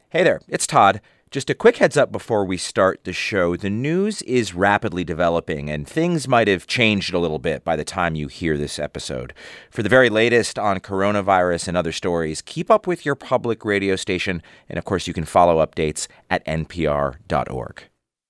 Hey there, it's Todd. Just a quick heads up before we start the show. The news is rapidly developing, and things might have changed a little bit by the time you hear this episode. For the very latest on coronavirus and other stories, keep up with your public radio station, and of course you can follow updates at npr.org.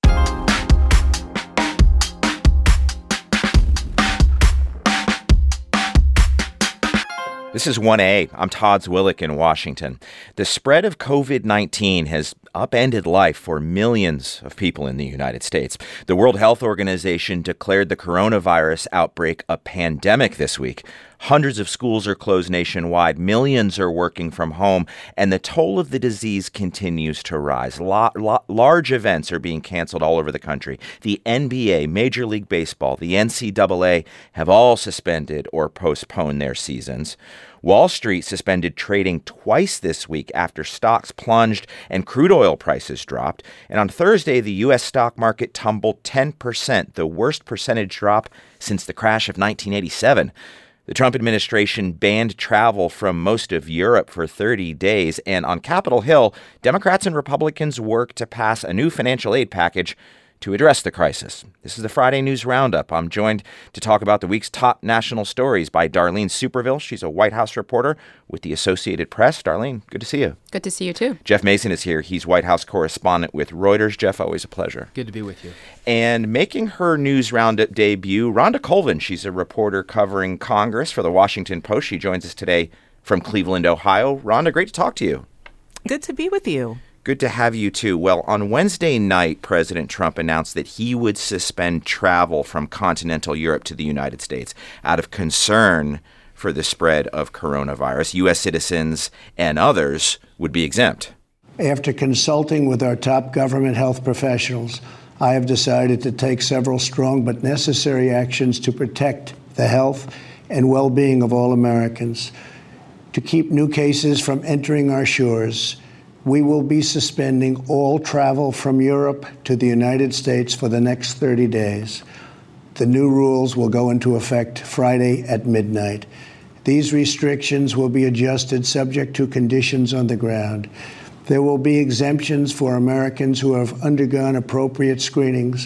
This is 1A. I'm Todd Zwillich in Washington. The spread of COVID-19 has upended life for millions of people in the United States. The World Health Organization declared the coronavirus outbreak a pandemic this week. Hundreds of schools are closed nationwide. Millions are working from home, and the toll of the disease continues to rise. Large events are being canceled all over the country. The NBA, Major League Baseball, the NCAA have all suspended or postponed their seasons. Wall Street suspended trading twice this week after stocks plunged and crude oil prices dropped. And on Thursday, the U.S. stock market tumbled 10%, the worst percentage drop since the crash of 1987. The Trump administration banned travel from most of Europe for 30 days. And on Capitol Hill, Democrats and Republicans work to pass a new financial aid package to address the crisis. This is the Friday News Roundup. I'm joined to talk about the week's top national stories by Darlene Superville. She's a White House reporter with the Associated Press. Darlene, good to see you. Good to see you, too. Jeff Mason is here. He's White House correspondent with Reuters. Jeff, always a pleasure. Good to be with you. And making her News Roundup debut, Rhonda Colvin. She's a reporter covering Congress for the Washington Post. She joins us today from Cleveland, Ohio. Rhonda, great to talk to you. Good to be with you. Good to have you, too. Well, on Wednesday night, President Trump announced that he would suspend travel from continental Europe to the United States out of concern for the spread of coronavirus. U.S. citizens and others would be exempt. After consulting with our top government health professionals, I have decided to take several strong but necessary actions to protect the health and well-being of all Americans. To keep new cases from entering our shores, we will be suspending all travel from Europe to the United States for the next 30 days. The new rules will go into effect Friday at midnight. These restrictions will be adjusted subject to conditions on the ground. There will be exemptions for Americans who have undergone appropriate screenings.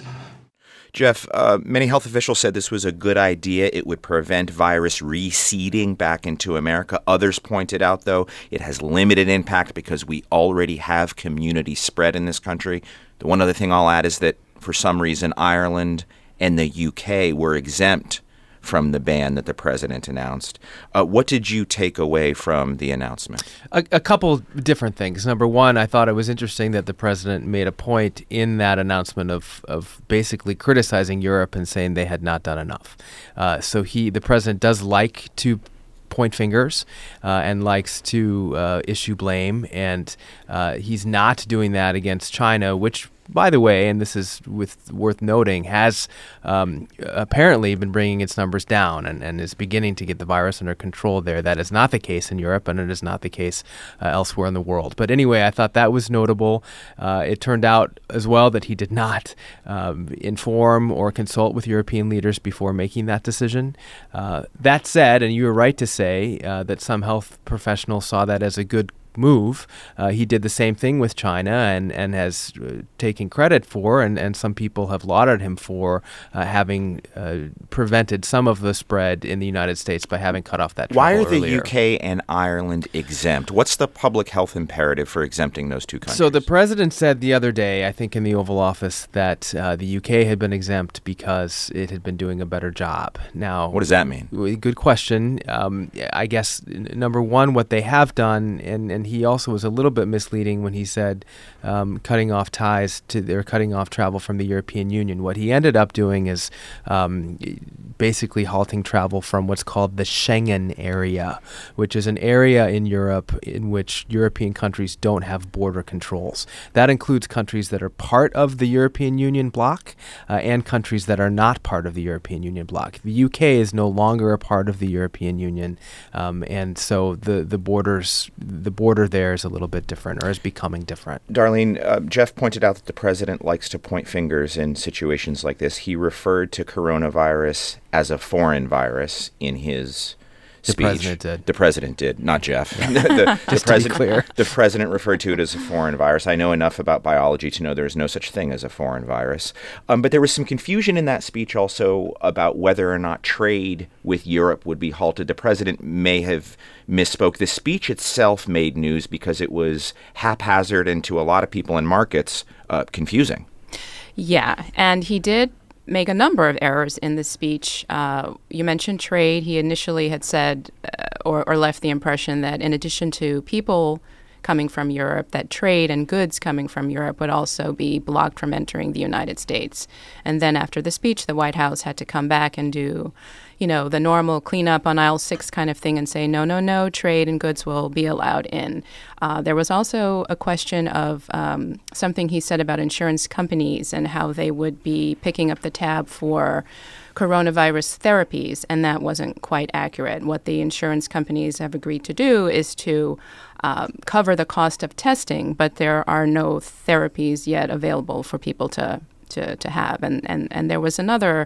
Jeff, many health officials said this was a good idea. It would prevent virus reseeding back into America. Others pointed out, though, it has limited impact because we already have community spread in this country. The one other thing I'll add is that for some reason, Ireland and the UK were exempt from the ban that the president announced. What did you take away from the announcement? A couple different things. Number one, I thought it was interesting that the president made a point in that announcement of basically criticizing Europe and saying they had not done enough. So the president does like to point fingers and likes to issue blame, and he's not doing that against China, which, by the way, and this is worth noting, has apparently been bringing its numbers down and is beginning to get the virus under control there. That is not the case in Europe, and it is not the case elsewhere in the world. But anyway, I thought that was notable. It turned out as well that he did not inform or consult with European leaders before making that decision. That said, and you were right to say that some health professionals saw that as a good move. He did the same thing with China and has taken credit for, and some people have lauded him for having prevented some of the spread in the United States by having cut off that travel Why are the earlier. UK and Ireland exempt? What's the public health imperative for exempting those two countries? So the president said the other day, I think in the Oval Office, that the UK had been exempt because it had been doing a better job. Now, what does that mean? Good question. I guess, number one, what they have done, and he also was a little bit misleading when he said cutting off travel from the European Union. What he ended up doing is basically halting travel from what's called the Schengen area, which is an area in Europe in which European countries don't have border controls. That includes countries that are part of the European Union bloc and countries that are not part of the European Union bloc. The UK is no longer a part of the European Union, and so the border there is a little bit different, or is becoming different. Darlene, Jeff pointed out that the president likes to point fingers in situations like this. He referred to coronavirus as a foreign virus in his The speech. president did. The president did, not Jeff. Just to be clear. The president referred to it as a foreign virus. I know enough about biology to know there is no such thing as a foreign virus. But there was some confusion in that speech also about whether or not trade with Europe would be halted. The president may have misspoke. The speech itself made news because it was haphazard and to a lot of people in markets confusing. Yeah, and he did make a number of errors in the speech. You mentioned trade. He initially had said or left the impression that in addition to people coming from Europe, that trade and goods coming from Europe would also be blocked from entering the United States. And then after the speech, the White House had to come back and do, the normal cleanup on aisle 6 kind of thing and say, no, trade and goods will be allowed in. There was also a question of something he said about insurance companies and how they would be picking up the tab for coronavirus therapies, and that wasn't quite accurate. What the insurance companies have agreed to do is to cover the cost of testing, but there are no therapies yet available for people to have. And there was another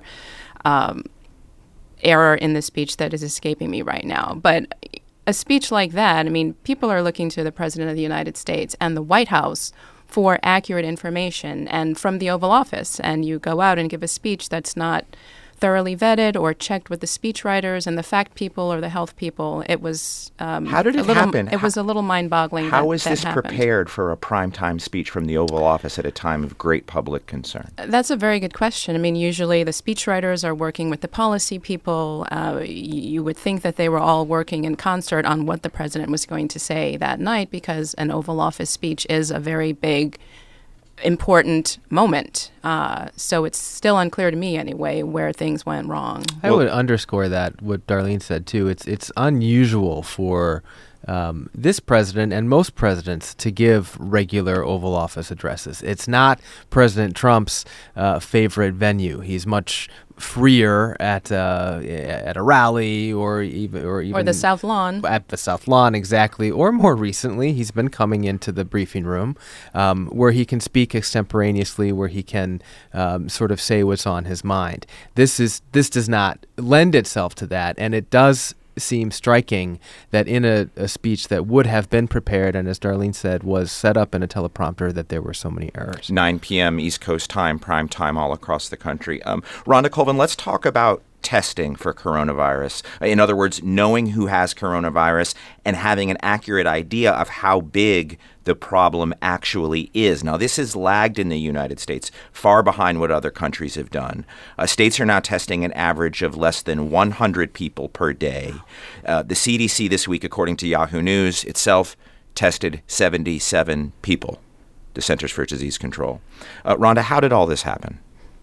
error in the speech that is escaping me right now. But a speech like that, people are looking to the President of the United States and the White House for accurate information, and from the Oval Office. And you go out and give a speech that's not thoroughly vetted or checked with the speechwriters and the fact people or the health people. It was how did it happen? It was a little mind-boggling. How was this happened. prepared for a primetime speech from the Oval Office at a time of great public concern? That's a very good question. Usually the speechwriters are working with the policy people. You would think that they were all working in concert on what the president was going to say that night, because an Oval Office speech is a very big, important moment. So it's still unclear to me anyway where things went wrong. I would underscore that, what Darlene said too. It's unusual for this president and most presidents to give regular Oval Office addresses. It's not President Trump's favorite venue. He's much freer at a rally or even the South Lawn. At the South Lawn, exactly. Or more recently, he's been coming into the briefing room where he can speak extemporaneously, where he can sort of say what's on his mind. This does not lend itself to that, and it does seem striking that in a speech that would have been prepared and, as Darlene said, was set up in a teleprompter, that there were so many errors. 9 p.m. East Coast time, prime time all across the country. Rhonda Colvin, let's talk about testing for coronavirus. In other words, knowing who has coronavirus and having an accurate idea of how big the problem actually is. Now, this has lagged in the United States, far behind what other countries have done. States are now testing an average of less than 100 people per day. The CDC this week, according to Yahoo News itself, tested 77 people, the Centers for Disease Control. Rhonda, how did all this happen?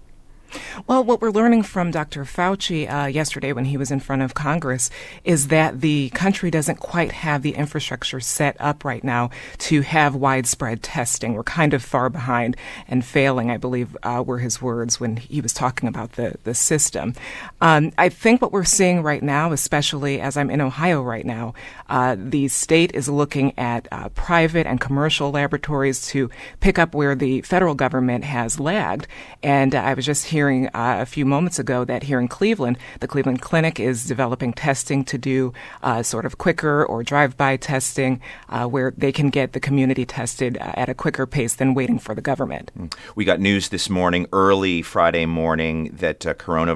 Well, what we're learning from Dr. Fauci yesterday when he was in front of Congress is that the country doesn't quite have the infrastructure set up right now to have widespread testing. We're kind of far behind and failing, I believe, were his words when he was talking about the system. I think what we're seeing right now, especially as I'm in Ohio right now, the state is looking at private and commercial laboratories to pick up where the federal government has lagged. And I was just hearing a few moments ago that here in Cleveland, the Cleveland Clinic is developing testing to do sort of quicker or drive-by testing where they can get the community tested at a quicker pace than waiting for the government. We got news this morning, early Friday morning, that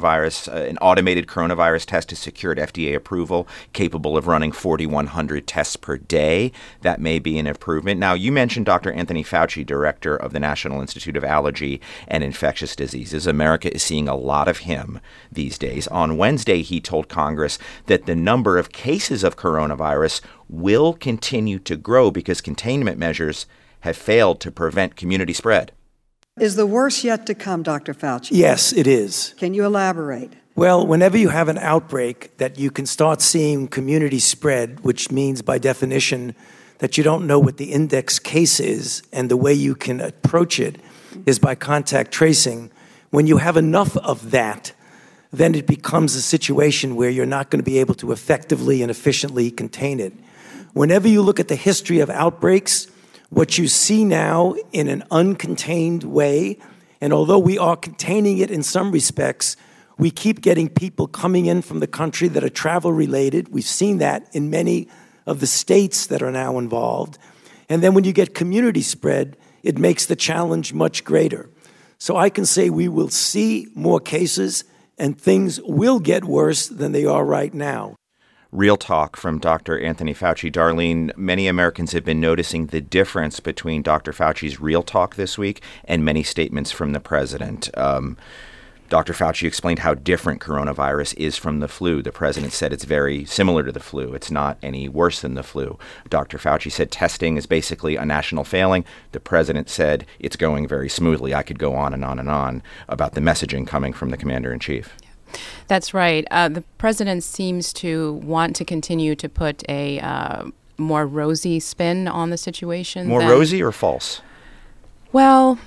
an automated coronavirus test has secured FDA approval, capable of running 4,100 tests per day. That may be an improvement. Now, you mentioned Dr. Anthony Fauci, director of the National Institute of Allergy and Infectious Diseases. America is seeing a lot of him these days. On Wednesday, he told Congress that the number of cases of coronavirus will continue to grow because containment measures have failed to prevent community spread. Is the worst yet to come, Dr. Fauci? Yes, it is. Can you elaborate? Well, whenever you have an outbreak that you can start seeing community spread, which means by definition that you don't know what the index case is, and the way you can approach it is by contact tracing. When you have enough of that, then it becomes a situation where you're not going to be able to effectively and efficiently contain it. Whenever you look at the history of outbreaks, what you see now in an uncontained way, and although we are containing it in some respects, We keep getting people coming in from the country that are travel-related. We've seen that in many of the states that are now involved. And then when you get community spread, it makes the challenge much greater. So I can say we will see more cases and things will get worse than they are right now. Real talk from Dr. Anthony Fauci. Darlene, many Americans have been noticing the difference between Dr. Fauci's real talk this week and many statements from the president. Dr. Fauci explained how different coronavirus is from the flu. The president said it's very similar to the flu. It's not any worse than the flu. Dr. Fauci said testing is basically a national failing. The president said it's going very smoothly. I could go on and on and on about the messaging coming from the commander-in-chief. That's right. The president seems to want to continue to put a more rosy spin on the situation. More rosy or false? Well,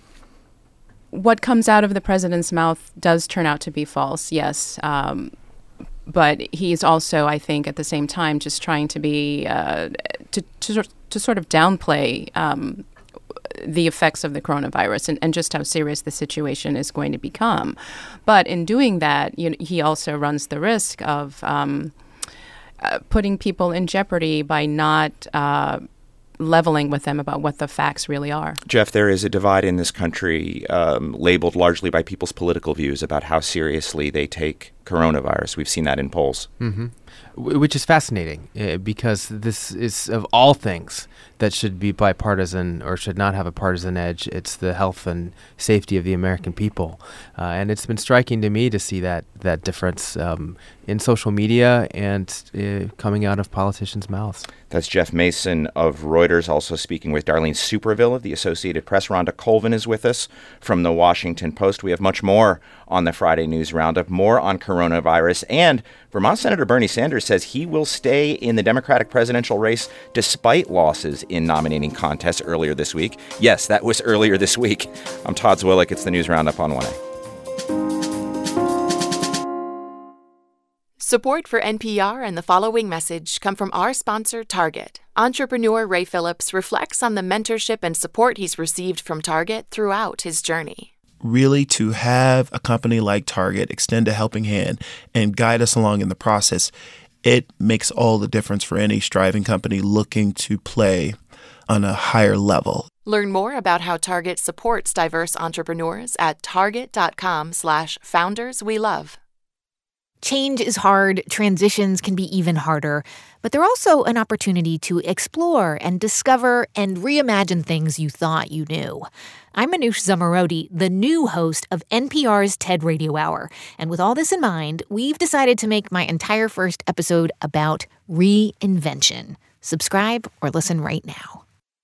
what comes out of the president's mouth does turn out to be false, yes. But he's also, I think, at the same time, just trying to be to sort of downplay the effects of the coronavirus and just how serious the situation is going to become. But in doing that, he also runs the risk of putting people in jeopardy by not leveling with them about what the facts really are. Jeff, there is a divide in this country labeled largely by people's political views about how seriously they take coronavirus. We've seen that in polls. Mm-hmm. Which is fascinating because this is, of all things, that should be bipartisan or should not have a partisan edge. It's the health and safety of the American people. And it's been striking to me to see that difference in social media and coming out of politicians' mouths. That's Jeff Mason of Reuters, also speaking with Darlene Superville of the Associated Press. Rhonda Colvin is with us from the Washington Post. We have much more on the Friday News Roundup, more on coronavirus, and Vermont Senator Bernie Sanders says he will stay in the Democratic presidential race despite losses in nominating contests earlier this week. Yes, that was earlier this week. I'm Todd Zwillich. It's the News Roundup on 1A. Support for NPR and the following message come from our sponsor, Target. Entrepreneur Ray Phillips reflects on the mentorship and support he's received from Target throughout his journey. Really, to have a company like Target extend a helping hand and guide us along in the process, it makes all the difference for any striving company looking to play on a higher level. Learn more about how Target supports diverse entrepreneurs at target.com/founderswelove. Change is hard, transitions can be even harder, but they're also an opportunity to explore and discover and reimagine things you thought you knew. I'm Manoush Zomorodi, the new host of NPR's TED Radio Hour, and with all this in mind, we've decided to make my entire first episode about reinvention. Subscribe or listen right now.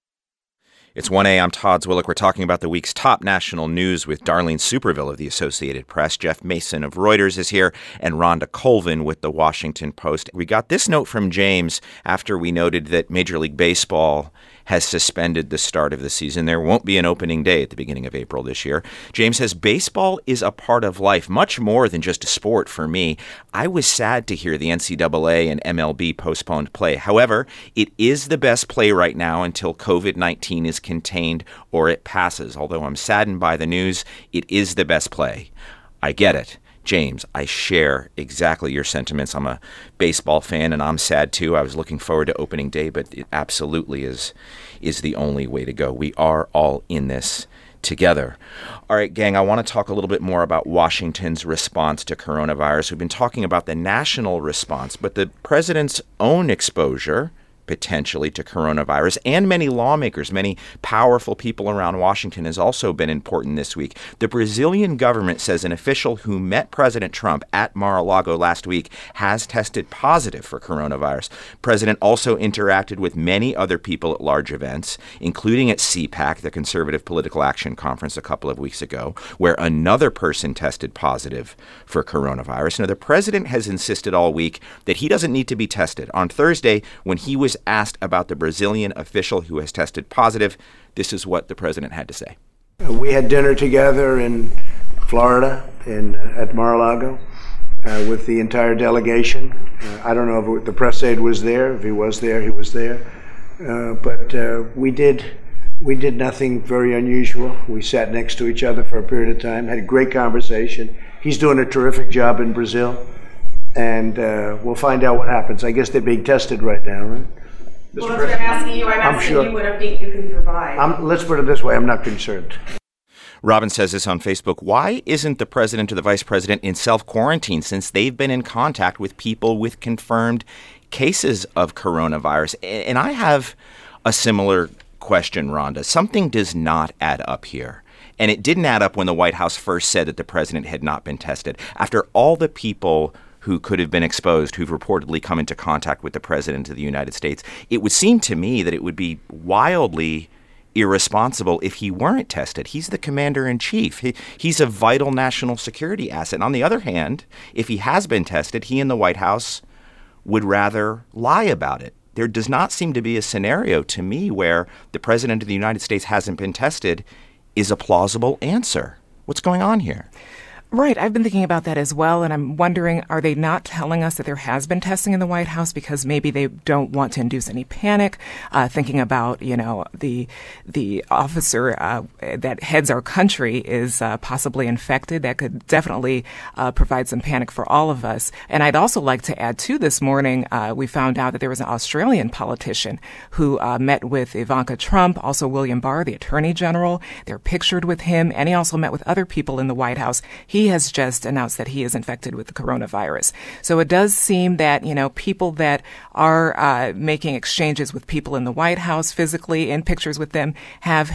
It's 1A. I'm Todd Zwillich. We're talking about the week's top national news with Darlene Superville of the Associated Press. Jeff Mason of Reuters is here, and Rhonda Colvin with the Washington Post. We got this note from James after we noted that Major League Baseball has suspended the start of the season. There won't be an opening day at the beginning of April this year. James says, baseball is a part of life, much more than just a sport for me. I was sad to hear the NCAA and MLB postponed play. However, it is the best play right now until COVID-19 is contained or it passes. Although I'm saddened by the news, it is the best play. I get it. James, I share exactly your sentiments. I'm a baseball fan, and I'm sad too. I was looking forward to opening day, but it absolutely is the only way to go. We are all in this together. All right, gang, I want to talk a little bit more about Washington's response to coronavirus. We've been talking about the national response, but the president's own exposure potentially to coronavirus, and many lawmakers, many powerful people around Washington has also been important this week. The Brazilian government says an official who met President Trump at Mar-a-Lago last week has tested positive for coronavirus. The president also interacted with many other people at large events, including at CPAC, the Conservative Political Action Conference a couple of weeks ago, where another person tested positive for coronavirus. Now, the president has insisted all week that he doesn't need to be tested. On Thursday, when he was asked about the Brazilian official who has tested positive, this is what the president had to say. We had dinner together in Florida at Mar-a-Lago with the entire delegation. I don't know if the press aide was there. If he was there, he was there. But we did We did nothing very unusual. We sat next to each other for a period of time, had a great conversation. He's doing a terrific job in Brazil, and we'll find out what happens. I guess they're being tested right now, right? Well, that's what I'm asking you. I'm asking you what update you can provide. Let's put it this way, I'm not concerned. Robin says this on Facebook. Why isn't the president or the vice president in self-quarantine since they've been in contact with people with confirmed cases of coronavirus? And I have a similar question, Rhonda. Something does not add up here. And it didn't add up when the White House first said that the president had not been tested. After all the people who could have been exposed, who've reportedly come into contact with the president of the United States, it would seem to me that it would be wildly irresponsible if he weren't tested. He's the commander-in-chief. He's a vital national security asset. And on the other hand, if he has been tested, he and the White House would rather lie about it. There does not seem to be a scenario to me where the president of the United States hasn't been tested is a plausible answer. What's going on here? Right. I've been thinking about that as well, and I'm wondering, are they not telling us that there has been testing in the White House because maybe they don't want to induce any panic, thinking about, the officer that heads our country is possibly infected. That could definitely provide some panic for all of us. And I'd also like to add, too, this morning, we found out that there was an Australian politician who met with Ivanka Trump, also William Barr, the Attorney General. They're pictured with him, and he also met with other people in the White House. He has just announced that he is infected with the coronavirus. So it does seem that, people that are making exchanges with people in the White House physically in pictures with them have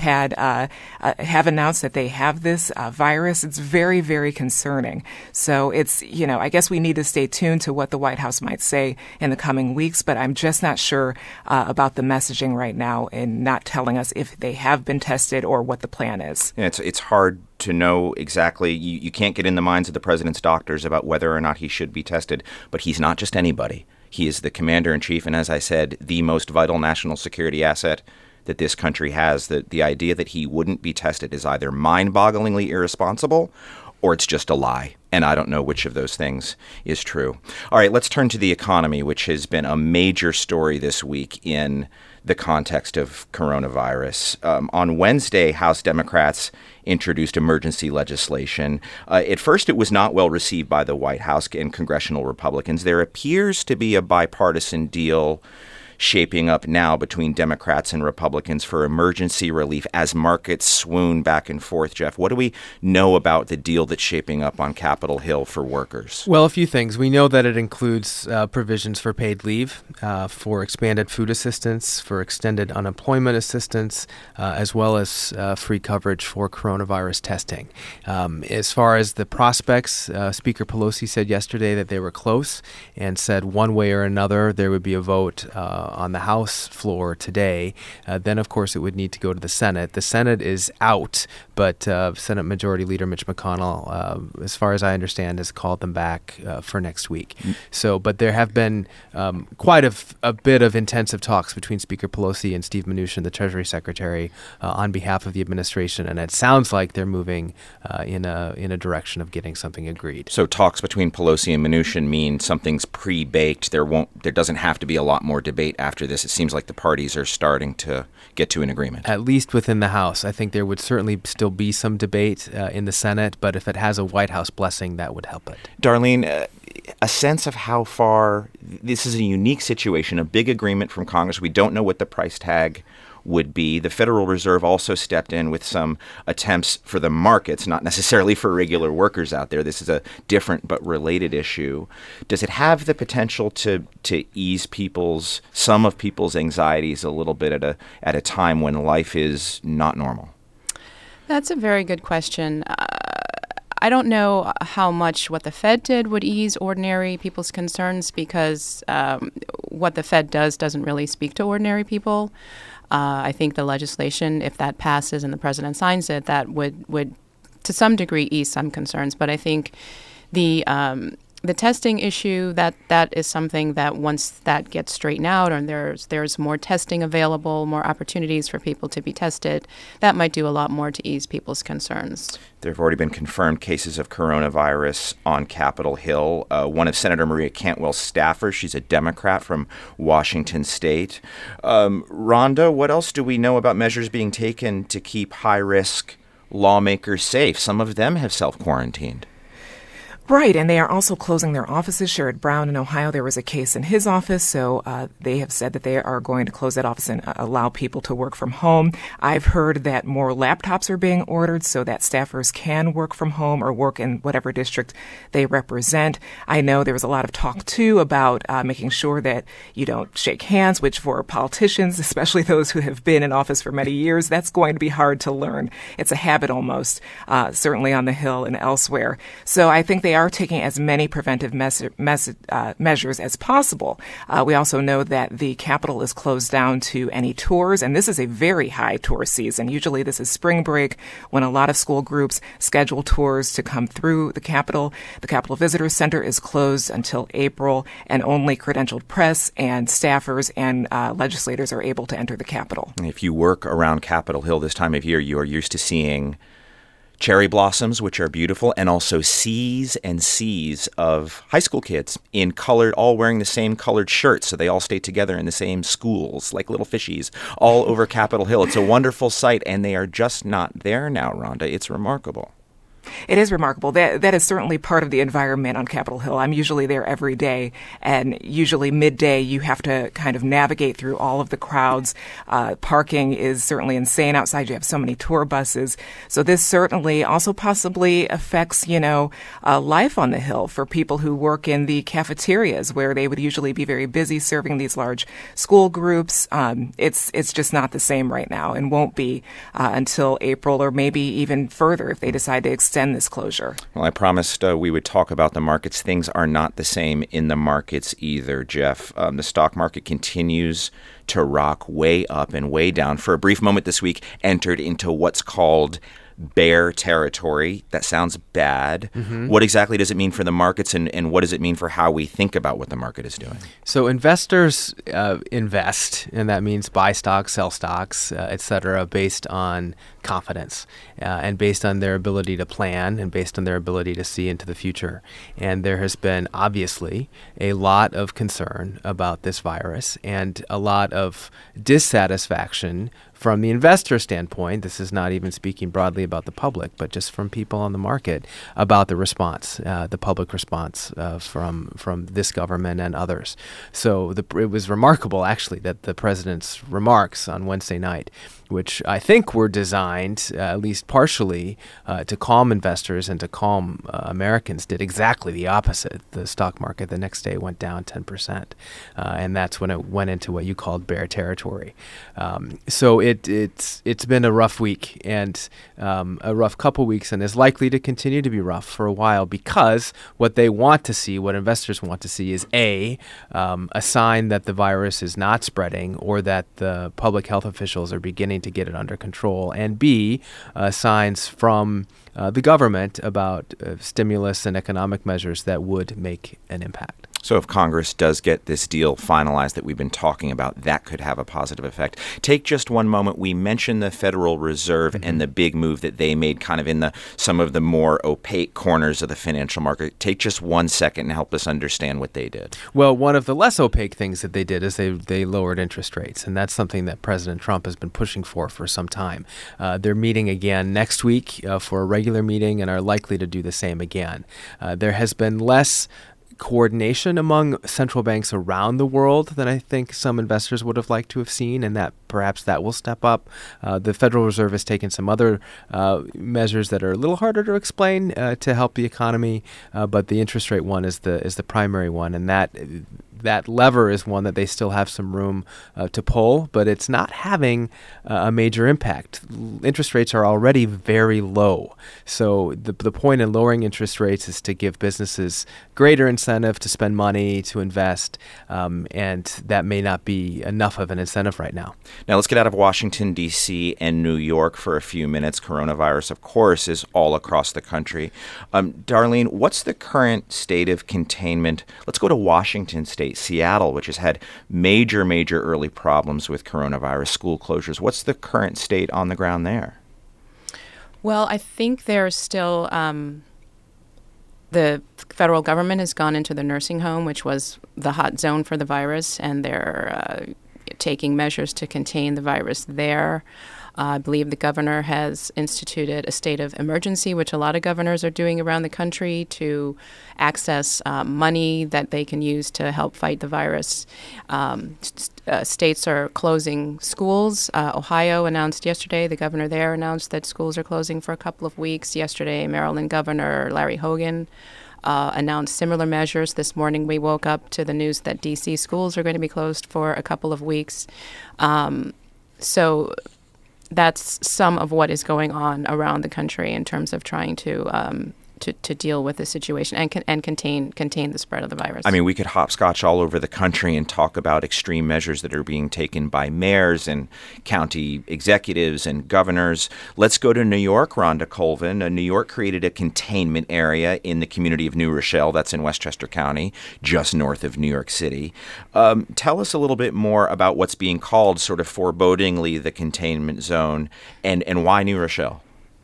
announced that they have this virus. It's very, very concerning. So it's, I guess we need to stay tuned to what the White House might say in the coming weeks, but I'm just not sure about the messaging right now in not telling us if they have been tested or what the plan is. Yeah, it's hard to know exactly. You can't get in the minds of the president's doctors about whether or not he should be tested, but he's not just anybody. He is the commander-in-chief, and as I said, the most vital national security asset that this country has. The idea that he wouldn't be tested is either mind-bogglingly irresponsible or it's just a lie. And I don't know which of those things is true. All right, let's turn to the economy, which has been a major story this week in the context of coronavirus. On Wednesday, House Democrats introduced emergency legislation. At first, it was not well received by the White House and congressional Republicans. There appears to be a bipartisan deal shaping up now between Democrats and Republicans for emergency relief as markets swoon back and forth. Jeff, what do we know about the deal that's shaping up on Capitol Hill for workers? Well, a few things. We know that it includes provisions for paid leave, for expanded food assistance, for extended unemployment assistance, as well as free coverage for coronavirus testing. As far as the prospects, Speaker Pelosi said yesterday that they were close and said one way or another there would be a vote on the House floor today. Then, of course, it would need to go to the Senate. The Senate is out, but Senate Majority Leader Mitch McConnell, as far as I understand, has called them back for next week. So, but there have been quite a bit of intensive talks between Speaker Pelosi and Steve Mnuchin, the Treasury Secretary, on behalf of the administration, and it sounds like they're moving in a direction of getting something agreed. So talks between Pelosi and Mnuchin mean something's pre-baked. There doesn't have to be a lot more debate after this. It seems like the parties are starting to get to an agreement. At least within the House. I think there would certainly still be some debate in the Senate, but if it has a White House blessing, that would help it. Darlene, a sense of how far this is a unique situation, a big agreement from Congress. We don't know what the price tag would be. The Federal Reserve also stepped in with some attempts for the markets, not necessarily for regular workers out there. This is a different but related issue. Does it have the potential to ease some of people's anxieties a little bit at a time when life is not normal? That's a very good question. I don't know how much what the Fed did would ease ordinary people's concerns because what the Fed doesn't really speak to ordinary people. I think the legislation, if that passes and the president signs it, that would to some degree ease some concerns. But I think the The testing issue, that is something that once that gets straightened out and there's more testing available, more opportunities for people to be tested, that might do a lot more to ease people's concerns. There have already been confirmed cases of coronavirus on Capitol Hill. One of Senator Maria Cantwell's staffers, she's a Democrat from Washington State. Rhonda, what else do we know about measures being taken to keep high-risk lawmakers safe? Some of them have self-quarantined. Right, and they are also closing their offices. Sherrod Brown in Ohio, there was a case in his office, so they have said that they are going to close that office and allow people to work from home. I've heard that more laptops are being ordered so that staffers can work from home or work in whatever district they represent. I know there was a lot of talk, too, about making sure that you don't shake hands, which for politicians, especially those who have been in office for many years, that's going to be hard to learn. It's a habit almost, certainly on the Hill and elsewhere. So I think they are taking as many preventive measures as possible. We also know that the Capitol is closed down to any tours, and this is a very high tour season. Usually this is spring break when a lot of school groups schedule tours to come through the Capitol. The Capitol Visitor Center is closed until April, and only credentialed press and staffers and legislators are able to enter the Capitol. If you work around Capitol Hill this time of year, you are used to seeing cherry blossoms, which are beautiful, and also seas and seas of high school kids in colored, all wearing the same colored shirts, so they all stay together in the same schools, like little fishies, all over Capitol Hill. It's a wonderful sight, and they are just not there now, Rhonda. It's remarkable. It is remarkable. That is certainly part of the environment on Capitol Hill. I'm usually there every day, and usually midday you have to kind of navigate through all of the crowds. Parking is certainly insane outside. You have so many tour buses. So this certainly also possibly affects, life on the Hill for people who work in the cafeterias where they would usually be very busy serving these large school groups. It's just not the same right now and won't be until April or maybe even further if they decide to extend this closure. Well, I promised we would talk about the markets. Things are not the same in the markets either, Jeff. The stock market continues to rock way up and way down. For a brief moment this week, entered into what's called bear territory. That sounds bad. Mm-hmm. What exactly does it mean for the markets, and what does it mean for how we think about what the market is doing? So investors invest, and that means buy stocks, sell stocks, et cetera, based on confidence and based on their ability to plan and based on their ability to see into the future. And there has been obviously a lot of concern about this virus and a lot of dissatisfaction from the investor standpoint. This is not even speaking broadly about the public, but just from people on the market about the response, the public response from this government and others. So it was remarkable, actually, that the president's remarks on Wednesday night, which I think were designed, at least partially, to calm investors and to calm Americans, did exactly the opposite. The stock market the next day went down 10%, and that's when it went into what you called bear territory. So it's been a rough week and a rough couple weeks, and is likely to continue to be rough for a while, because what they want to see, what investors want to see, is a sign that the virus is not spreading or that the public health officials are beginning to get it under control, and B, signs from the government about stimulus and economic measures that would make an impact. So if Congress does get this deal finalized that we've been talking about, that could have a positive effect. Take just one moment. We mentioned the Federal Reserve and the big move that they made kind of in some of the more opaque corners of the financial market. Take just 1 second and help us understand what they did. Well, one of the less opaque things that they did is they lowered interest rates, and that's something that President Trump has been pushing for some time. They're meeting again next week for a regular meeting and are likely to do the same again. There has been less coordination among central banks around the world than I think some investors would have liked to have seen, and that perhaps that will step up. The Federal Reserve has taken some other measures that are a little harder to explain to help the economy, but the interest rate one is the primary one, and that lever is one that they still have some room to pull, but it's not having a major impact. Interest rates are already very low. So the point in lowering interest rates is to give businesses greater incentive incentive to spend money, to invest, and that may not be enough of an incentive right now. Now let's get out of Washington, D.C. and New York for a few minutes. Coronavirus, of course, is all across the country. Darlene, what's the current state of containment? Let's go to Washington State, Seattle, which has had major early problems with coronavirus, school closures. What's the current state on the ground there? Well, I think there's still the federal government has gone into the nursing home, which was the hot zone for the virus, and they're taking measures to contain the virus there. I believe the governor has instituted a state of emergency, which a lot of governors are doing around the country to access money that they can use to help fight the virus. States are closing schools. Ohio announced yesterday, the governor there announced that schools are closing for a couple of weeks. Yesterday, Maryland Governor Larry Hogan announced similar measures. This morning, we woke up to the news that D.C. schools are going to be closed for a couple of weeks. So that's some of what is going on around the country in terms of trying to deal with the situation and contain the spread of the virus. I mean, we could hopscotch all over the country and talk about extreme measures that are being taken by mayors and county executives and governors. Let's go to New York, Rhonda Colvin. New York created a containment area in the community of New Rochelle, that's in Westchester County, just north of New York City. Tell us a little bit more about what's being called sort of forebodingly the containment zone and why New Rochelle.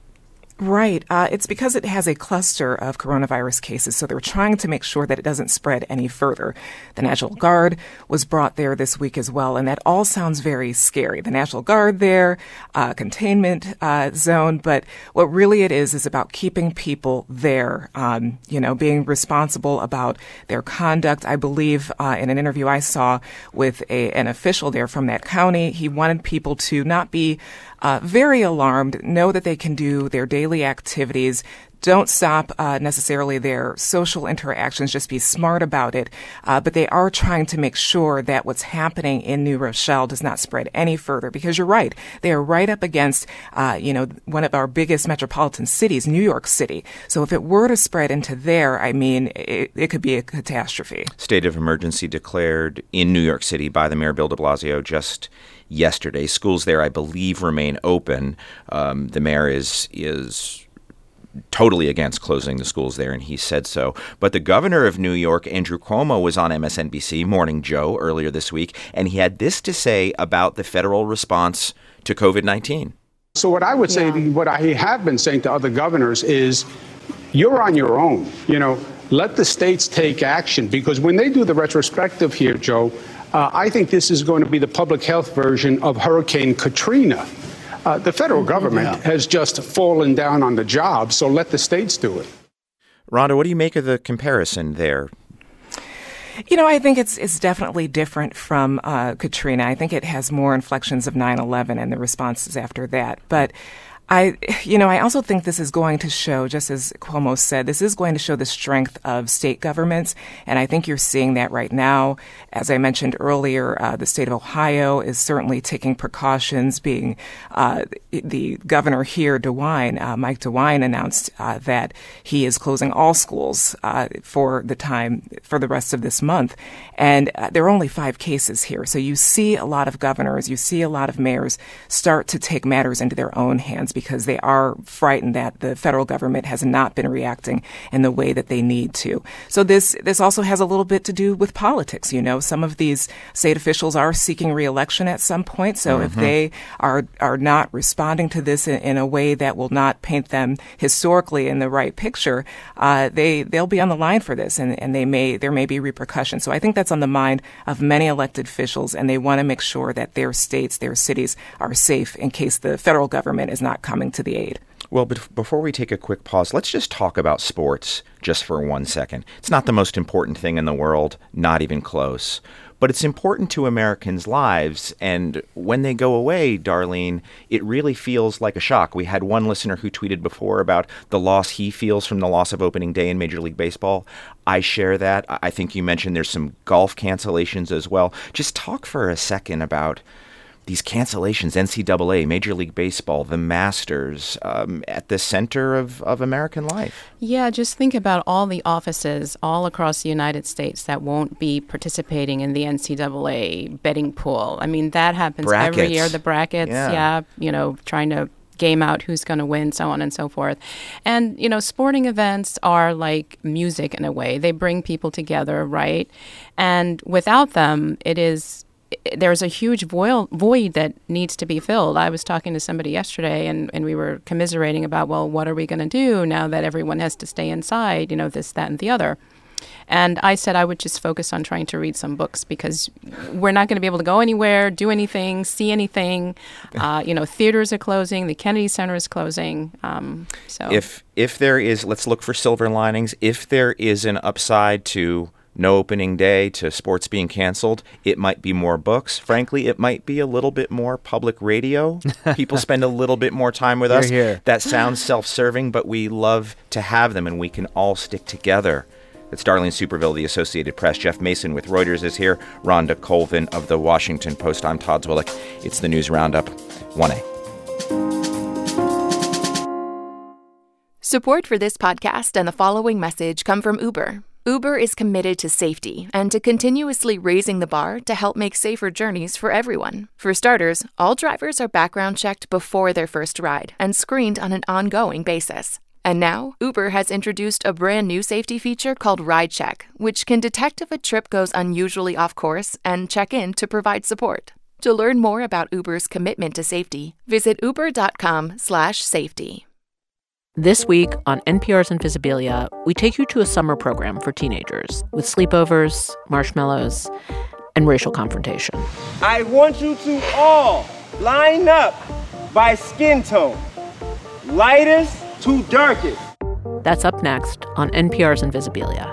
Right. It's because it has a cluster of coronavirus cases, so they're trying to make sure that it doesn't spread any further. The National Guard was brought there this week as well, and that all sounds very scary. The National Guard there, containment zone, but what really it is about keeping people there, being responsible about their conduct. I believe in an interview I saw with an official there from that county, he wanted people to not be very alarmed, know that they can do their daily activities, don't stop necessarily their social interactions, just be smart about it. But they are trying to make sure that what's happening in New Rochelle does not spread any further, because you're right. They are right up against, one of our biggest metropolitan cities, New York City. So if it were to spread into there, I mean, it could be a catastrophe. State of emergency declared in New York City by the Mayor Bill de Blasio just yesterday. Schools there, I believe, remain open. The mayor is totally against closing the schools there, and he said so. But the governor of New York, Andrew Cuomo, was on MSNBC, Morning Joe, earlier this week, and he had this to say about the federal response to COVID-19. So what I would say, what I have been saying to other governors is, you're on your own. Let the states take action, because when they do the retrospective here, Joe, I think this is going to be the public health version of Hurricane Katrina. The federal government has just fallen down on the job, so let the states do it. Rhonda, what do you make of the comparison there? I think it's definitely different from Katrina. I think it has more inflections of 9/11 and the responses after that. But I also think this is going to show, just as Cuomo said, this is going to show the strength of state governments. And I think you're seeing that right now. As I mentioned earlier, the state of Ohio is certainly taking precautions, being the governor here, Mike DeWine, announced that he is closing all schools for the rest of this month. And there are only 5 cases here. So you see a lot of governors, you see a lot of mayors start to take matters into their own hands, because they are frightened that the federal government has not been reacting in the way that they need to. So this also has a little bit to do with politics. Some of these state officials are seeking re-election at some point. So if they are not responding to this in a way that will not paint them historically in the right picture, they'll be on the line for this, and there may be repercussions. So I think that's on the mind of many elected officials, and they want to make sure that their states, their cities are safe in case the federal government is not coming to the aid. Well, but before we take a quick pause, let's just talk about sports just for 1 second. It's not the most important thing in the world, not even close. But it's important to Americans' lives, and when they go away, Darlene, it really feels like a shock. We had one listener who tweeted before about the loss he feels from the loss of opening day in Major League Baseball. I share that. I think you mentioned there's some golf cancellations as well. Just talk for a second about these cancellations, NCAA, Major League Baseball, the Masters, at the center of American life. Yeah, just think about all the offices all across the United States that won't be participating in the NCAA betting pool. I mean, that happens every year. The brackets, trying to game out who's going to win, so on and so forth. And, sporting events are like music in a way. They bring people together, right? And without them, there's a huge void that needs to be filled. I was talking to somebody yesterday, and we were commiserating about, well, what are we going to do now that everyone has to stay inside, this, that, and the other. And I said I would just focus on trying to read some books because we're not going to be able to go anywhere, do anything, see anything. Theaters are closing. The Kennedy Center is closing. So if there is, let's look for silver linings. If there is an upside to no opening day, to sports being canceled, it might be more books. Frankly, it might be a little bit more public radio. People spend a little bit more time with us. Here. That sounds self-serving, but we love to have them, and we can all stick together. It's Darlene Superville, the Associated Press. Jeff Mason with Reuters is here. Rhonda Colvin of The Washington Post. I'm Todd Zwillich. It's the News Roundup 1A. Support for this podcast and the following message come from Uber. Uber is committed to safety and to continuously raising the bar to help make safer journeys for everyone. For starters, all drivers are background checked before their first ride and screened on an ongoing basis. And now, Uber has introduced a brand new safety feature called Ride Check, which can detect if a trip goes unusually off course and check in to provide support. To learn more about Uber's commitment to safety, visit uber.com/safety. This week on NPR's Invisibilia, we take you to a summer program for teenagers with sleepovers, marshmallows, and racial confrontation. I want you to all line up by skin tone, lightest to darkest. That's up next on NPR's Invisibilia.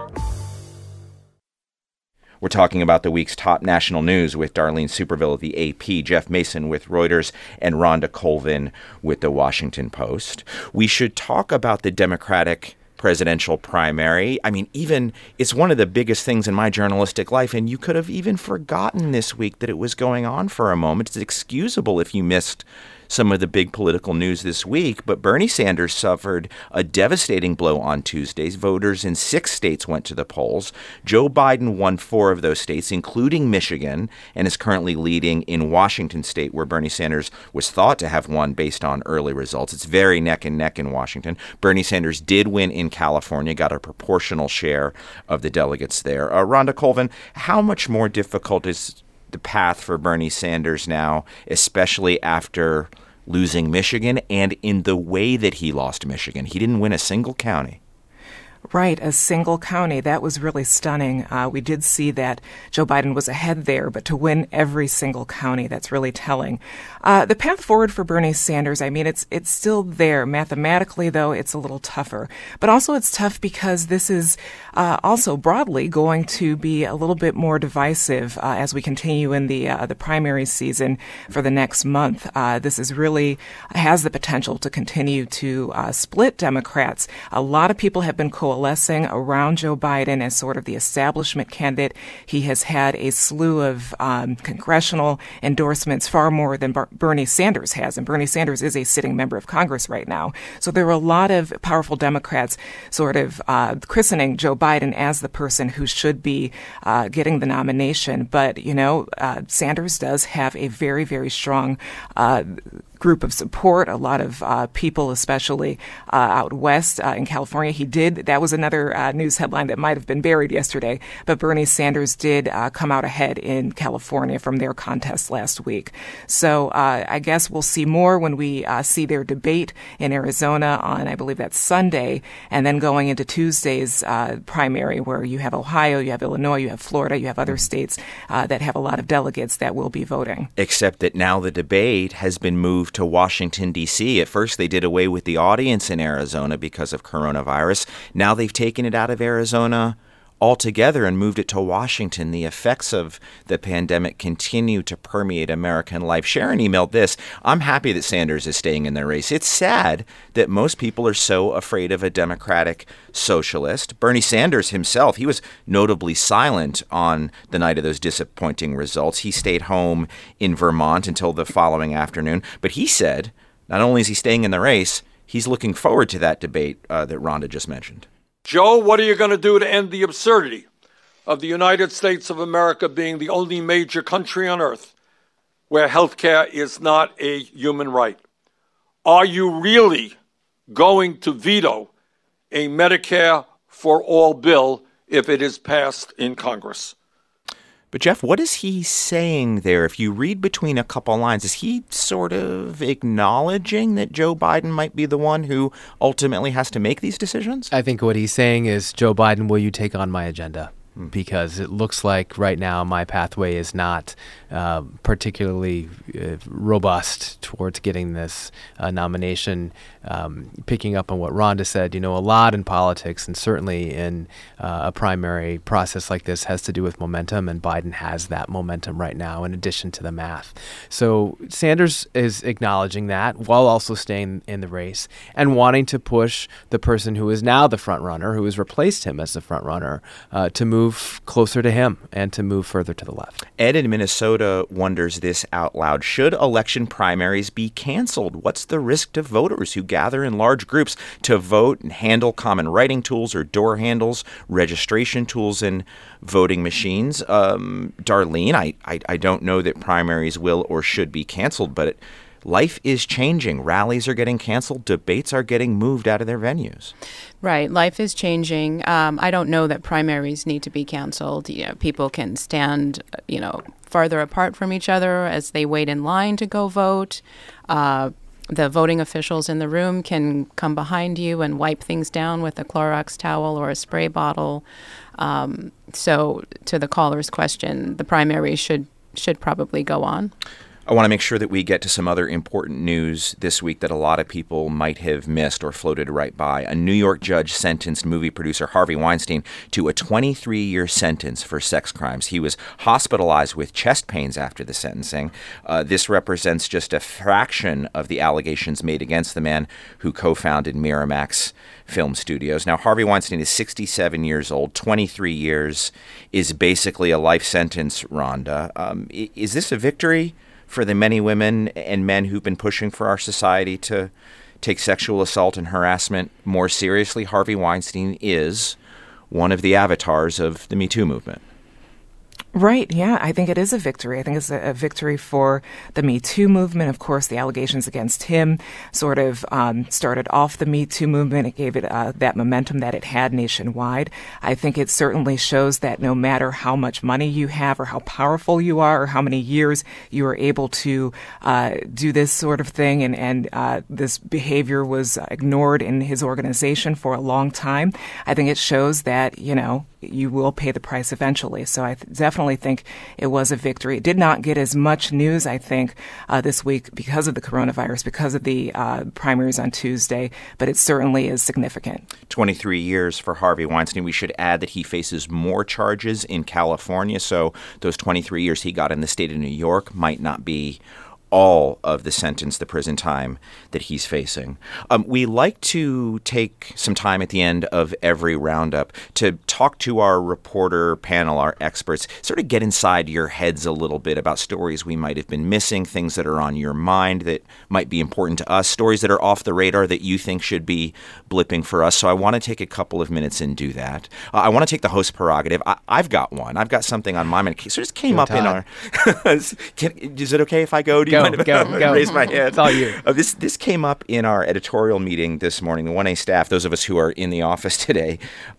We're talking about the week's top national news with Darlene Superville of the AP, Jeff Mason with Reuters, and Rhonda Colvin with The Washington Post. We should talk about the Democratic presidential primary. I mean, it's one of the biggest things in my journalistic life, and you could have even forgotten this week that it was going on for a moment. It's excusable if you missed some of the big political news this week, but Bernie Sanders suffered a devastating blow on Tuesdays. Voters in 6 states went to the polls. Joe Biden won 4 of those states, including Michigan, and is currently leading in Washington state, where Bernie Sanders was thought to have won based on early results. It's very neck and neck in Washington. Bernie Sanders did win in California, got a proportional share of the delegates there. Rhonda Colvin, how much more difficult is the path for Bernie Sanders now, especially after losing Michigan and in the way that he lost Michigan? He didn't win a single county. Right, a single county. That was really stunning. We did see that Joe Biden was ahead there, but to win every single county, that's really telling. The path forward for Bernie Sanders, I mean, it's still there. Mathematically, though, it's a little tougher. But also it's tough because this is also broadly going to be a little bit more divisive as we continue in the primary season for the next month. This is really has the potential to continue to split Democrats. A lot of people have been coalescing around Joe Biden as sort of the establishment candidate. He has had a slew of congressional endorsements, far more than Bernie Sanders has. And Bernie Sanders is a sitting member of Congress right now. So there were a lot of powerful Democrats sort of christening Joe Biden as the person who should be getting the nomination. But, Sanders does have a very, very strong group of support, a lot of people, especially out west in California. That was another news headline that might have been buried yesterday, but Bernie Sanders did come out ahead in California from their contest last week. So I guess we'll see more when we see their debate in Arizona on, I believe that's Sunday, and then going into Tuesday's primary, where you have Ohio, you have Illinois, you have Florida, you have other states that have a lot of delegates that will be voting. Except that now the debate has been moved to Washington, D.C. At first, they did away with the audience in Arizona because of coronavirus. Now they've taken it out of Arizona altogether and moved it to Washington. The effects of the pandemic continue to permeate American life. Sharon emailed this: I'm happy that Sanders is staying in the race. It's sad that most people are so afraid of a Democratic socialist. Bernie Sanders himself, he was notably silent on the night of those disappointing results. He stayed home in Vermont until the following afternoon. But he said not only is he staying in the race, he's looking forward to that debate that Rhonda just mentioned. Joe, what are you going to do to end the absurdity of the United States of America being the only major country on earth where health care is not a human right? Are you really going to veto a Medicare for all bill if it is passed in Congress? But Jeff, what is he saying there? If you read between a couple lines, is he sort of acknowledging that Joe Biden might be the one who ultimately has to make these decisions? I think what he's saying is, Joe Biden, will you take on my agenda? Because it looks like right now my pathway is not particularly robust towards getting this nomination. Picking up on what Rhonda said, a lot in politics and certainly in a primary process like this has to do with momentum, and Biden has that momentum right now in addition to the math. So Sanders is acknowledging that while also staying in the race and wanting to push the person who is now the front runner, who has replaced him as the front runner, to move closer to him and to move further to the left. Ed in Minnesota wonders this out loud: should election primaries be canceled? What's the risk to voters who gather in large groups to vote and handle common writing tools or door handles, registration tools, and voting machines? Darlene, I don't know that primaries will or should be canceled, but life is changing. Rallies are getting canceled. Debates are getting moved out of their venues. Right. Life is changing. I don't know that primaries need to be canceled. People can stand, farther apart from each other as they wait in line to go vote. The voting officials in the room can come behind you and wipe things down with a Clorox towel or a spray bottle. So to the caller's question, the primaries should probably go on. I want to make sure that we get to some other important news this week that a lot of people might have missed or floated right by. A New York judge sentenced movie producer Harvey Weinstein to a 23-year sentence for sex crimes. He was hospitalized with chest pains after the sentencing. This represents just a fraction of the allegations made against the man who co-founded Miramax Film Studios. Now, Harvey Weinstein is 67 years old. 23 years is basically a life sentence, Rhonda. Is this a victory for the many women and men who've been pushing for our society to take sexual assault and harassment more seriously? Harvey Weinstein is one of the avatars of the Me Too movement. Right. Yeah, I think it is a victory. I think it's a victory for the Me Too movement. Of course, the allegations against him sort of started off the Me Too movement. It gave it that momentum that it had nationwide. I think it certainly shows that no matter how much money you have or how powerful you are or how many years you are able to do this sort of thing, and this behavior was ignored in his organization for a long time, I think it shows that, you will pay the price eventually. So I definitely think it was a victory. It did not get as much news, I think, this week because of the coronavirus, because of the primaries on Tuesday, but it certainly is significant. 23 years for Harvey Weinstein. We should add that he faces more charges in California, so those 23 years he got in the state of New York might not be all of the sentence, the prison time that he's facing. We like to take some time at the end of every roundup to talk to our reporter panel, our experts, sort of get inside your heads a little bit about stories we might have been missing, things that are on your mind that might be important to us, stories that are off the radar that you think should be blipping for us. So I want to take a couple of minutes and do that. I want to take the host prerogative. I've got one. I've got something on my mind. So this came up in our... Is it okay if I go? Go. Raise my hand. It's all you. This came up in our editorial meeting this morning. The 1A staff, those of us who are in the office today,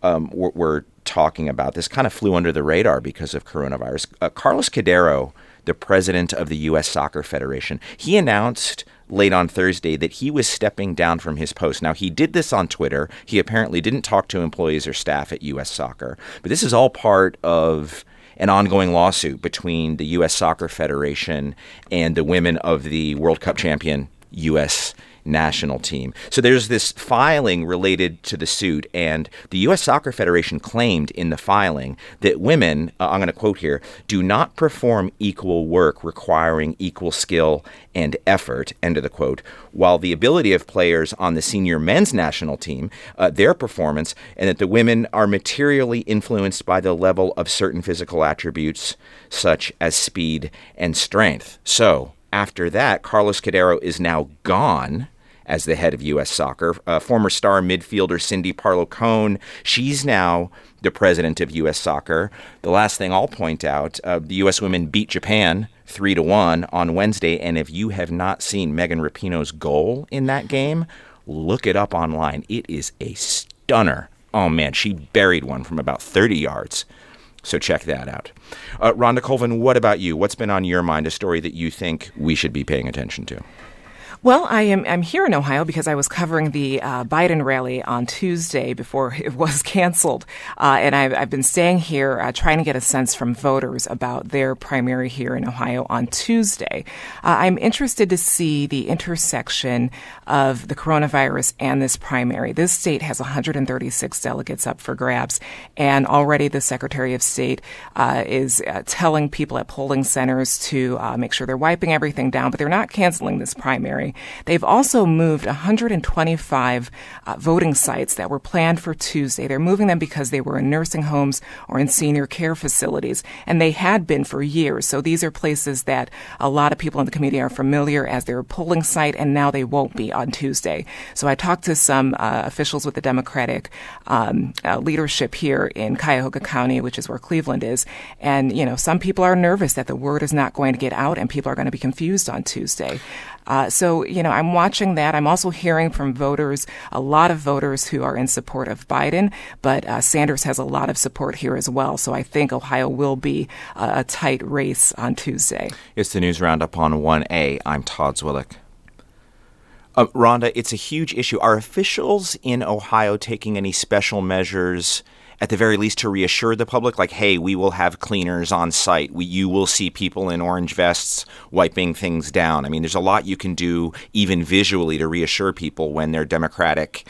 were talking about this. Kind of flew under the radar because of coronavirus. Carlos Cordero, the president of the U.S. Soccer Federation, he announced late on Thursday that he was stepping down from his post. Now, he did this on Twitter. He apparently didn't talk to employees or staff at U.S. Soccer. But this is all part of an ongoing lawsuit between the U.S. Soccer Federation and the women of the World Cup champion U.S. national team. So there's this filing related to the suit, and the U.S. Soccer Federation claimed in the filing that women, I'm going to quote here, do not perform equal work requiring equal skill and effort, end of the quote, while the ability of players on the senior men's national team, their performance, and that the women are materially influenced by the level of certain physical attributes such as speed and strength. So after that, Carlos Cordeiro is now gone as the head of U.S. Soccer. Former star midfielder Cindy Parlow-Cone, she's now the president of U.S. Soccer. The last thing I'll point out, the U.S. women beat Japan 3-1 on Wednesday, and if you have not seen Megan Rapinoe's goal in that game, look it up online. It is a stunner. Oh, man, she buried one from about 30 yards. So check that out. Rhonda Colvin, what about you? What's been on your mind, a story that you think we should be paying attention to? Well, I'm here in Ohio because I was covering the Biden rally on Tuesday before it was canceled. And I've been staying here trying to get a sense from voters about their primary here in Ohio on Tuesday. I'm interested to see the intersection of the coronavirus and this primary. This state has 136 delegates up for grabs, and already the Secretary of State is telling people at polling centers to make sure they're wiping everything down, but they're not canceling this primary. They've also moved 125 voting sites that were planned for Tuesday. They're moving them because they were in nursing homes or in senior care facilities, and they had been for years. So these are places that a lot of people in the community are familiar as their polling site, and now they won't be on Tuesday. So I talked to some officials with the Democratic leadership here in Cuyahoga County, which is where Cleveland is, and some people are nervous that the word is not going to get out and people are going to be confused on Tuesday. So I'm watching that. I'm also hearing from voters, a lot of voters who are in support of Biden, but Sanders has a lot of support here as well. So I think Ohio will be a tight race on Tuesday. It's the News Roundup on 1A. I'm Todd Zwillich. Rhonda, it's a huge issue. Are officials in Ohio taking any special measures, at the very least, to reassure the public, like, hey, we will have cleaners on site. You will see people in orange vests wiping things down. I mean, there's a lot you can do, even visually, to reassure people when their democratic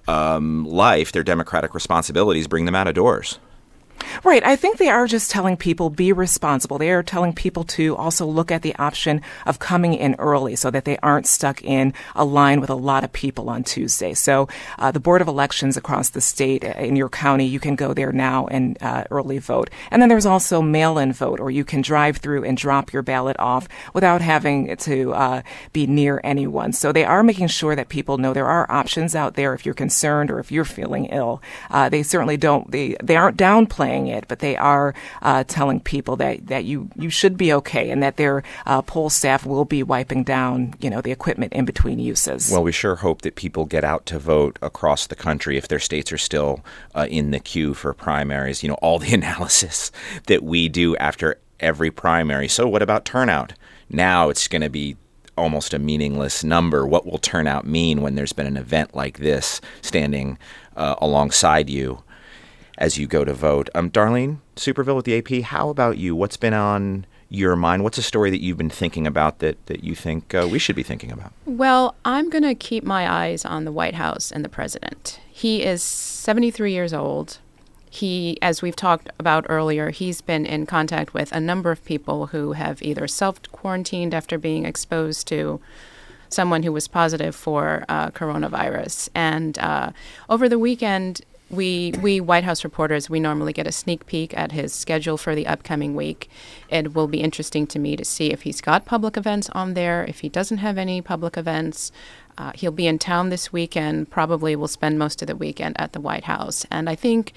life, their democratic responsibilities bring them out of doors. Right. I think they are just telling people be responsible. They are telling people to also look at the option of coming in early so that they aren't stuck in a line with a lot of people on Tuesday. So the Board of Elections across the state, in your county, you can go there now and early vote. And then there's also mail-in vote, or you can drive through and drop your ballot off without having to be near anyone. So they are making sure that people know there are options out there if you're concerned or if you're feeling ill. They certainly don't. They aren't downplaying it, but they are telling people that you should be okay and that their poll staff will be wiping down, the equipment in between uses. Well, we sure hope that people get out to vote across the country if their states are still in the queue for primaries. All the analysis that we do after every primary. So what about turnout? Now it's going to be almost a meaningless number. What will turnout mean when there's been an event like this standing alongside you as you go to vote? Darlene Superville with the AP, how about you? What's been on your mind? What's a story that you've been thinking about that you think we should be thinking about? Well, I'm going to keep my eyes on the White House and the president. He is 73 years old. He, as we've talked about earlier, he's been in contact with a number of people who have either self-quarantined after being exposed to someone who was positive for coronavirus. And over the weekend, we White House reporters, we normally get a sneak peek at his schedule for the upcoming week. It will be interesting to me to see if he's got public events on there, if he doesn't have any public events. He'll be in town this weekend, probably will spend most of the weekend at the White House. And I think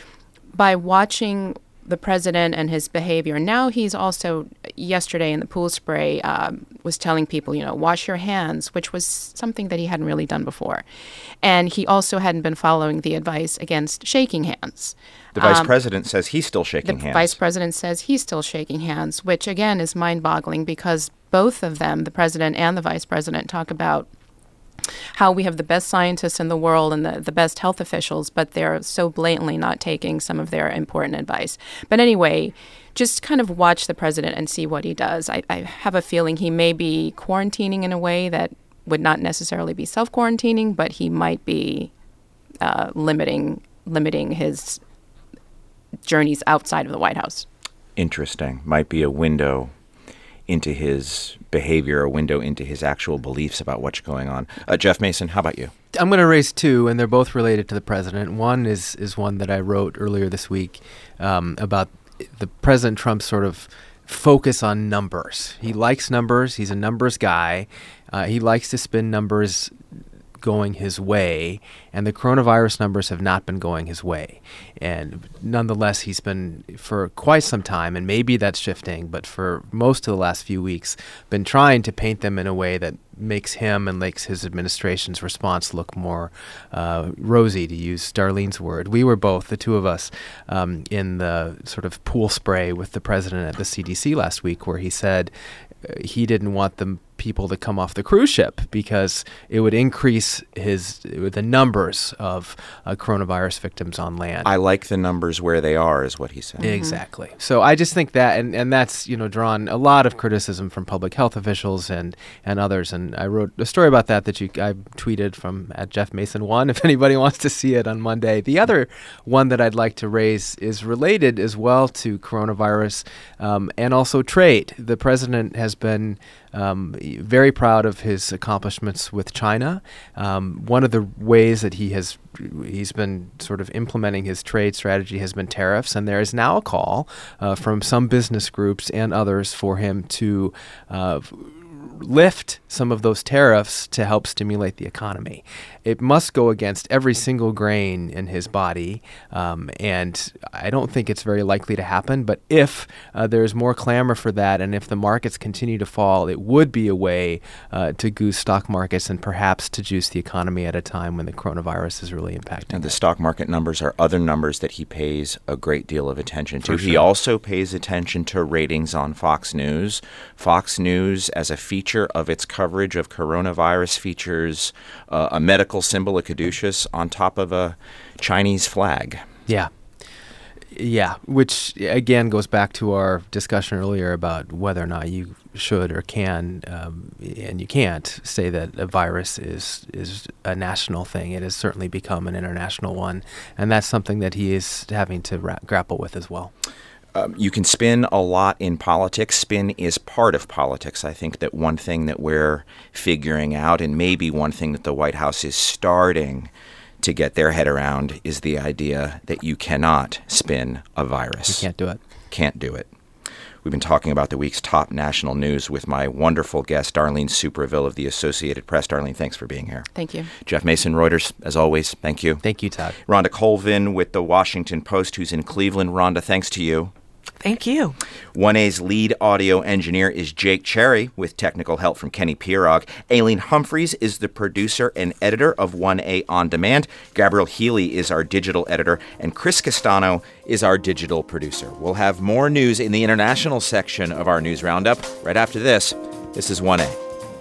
by watching the president and his behavior, now he's also, yesterday in the pool spray, was telling people, wash your hands, which was something that he hadn't really done before. And he also hadn't been following the advice against shaking hands. The vice president says he's still shaking hands. The vice president says he's still shaking hands, which, again, is mind-boggling because both of them, the president and the vice president, talk about how we have the best scientists in the world and the best health officials, but they're so blatantly not taking some of their important advice. But anyway, just kind of watch the president and see what he does. I have a feeling he may be quarantining in a way that would not necessarily be self-quarantining, but he might be limiting his journeys outside of the White House. Interesting. Might be a window into his behavior, a window into his actual beliefs about what's going on. Jeff Mason, how about you? I'm going to raise two, and they're both related to the president. One is one that I wrote earlier this week about the President Trump's sort of focus on numbers. He likes numbers. He's a numbers guy. He likes to spin numbers going his way, and the coronavirus numbers have not been going his way. And nonetheless, he's been, for quite some time, and maybe that's shifting, but for most of the last few weeks, been trying to paint them in a way that makes him and makes his administration's response look more rosy, to use Darlene's word. We were both, the two of us, in the sort of pool spray with the president at the CDC last week, where he said he didn't want the people to come off the cruise ship because it would increase the numbers of coronavirus victims on land. I like the numbers where they are, is what he said. Mm-hmm. Exactly. So I just think that, and that's, drawn a lot of criticism from public health officials and others. And I wrote a story about that I tweeted from at Jeff Mason 1, if anybody wants to see it, on Monday. The other one that I'd like to raise is related as well to coronavirus and also trade. The president has been very proud of his accomplishments with China. One of the ways that he's been sort of implementing his trade strategy has been tariffs, and there is now a call from some business groups and others for him to lift some of those tariffs to help stimulate the economy. It must go against every single grain in his body, and I don't think it's very likely to happen. But if there's more clamor for that, and if the markets continue to fall, it would be a way to goose stock markets and perhaps to juice the economy at a time when the coronavirus is really impacting. And the stock market numbers are other numbers that he pays a great deal of attention to. For sure. He also pays attention to ratings on Fox News. Fox News, as a feature of its coverage of coronavirus, features a medical symbol, a caduceus, on top of a Chinese flag. Yeah, which again goes back to our discussion earlier about whether or not you should or can, and you can't, say that a virus is a national thing. It has certainly become an international one, and that's something that he is having to grapple with as well. You can spin a lot in politics. Spin is part of politics. I think that one thing that we're figuring out, and maybe one thing that the White House is starting to get their head around, is the idea that you cannot spin a virus. You can't do it. Can't do it. We've been talking about the week's top national news with my wonderful guest, Darlene Superville of the Associated Press. Darlene, thanks for being here. Thank you. Jeff Mason, Reuters, as always, thank you. Thank you, Todd. Rhonda Colvin with the Washington Post, who's in Cleveland. Rhonda, thanks to you. Thank you. 1A's lead audio engineer is Jake Cherry, with technical help from Kenny Pirog. Aileen Humphreys is the producer and editor of 1A On Demand. Gabrielle Healy is our digital editor, and Chris Castano is our digital producer. We'll have more news in the international section of our news roundup right after this. This is 1A.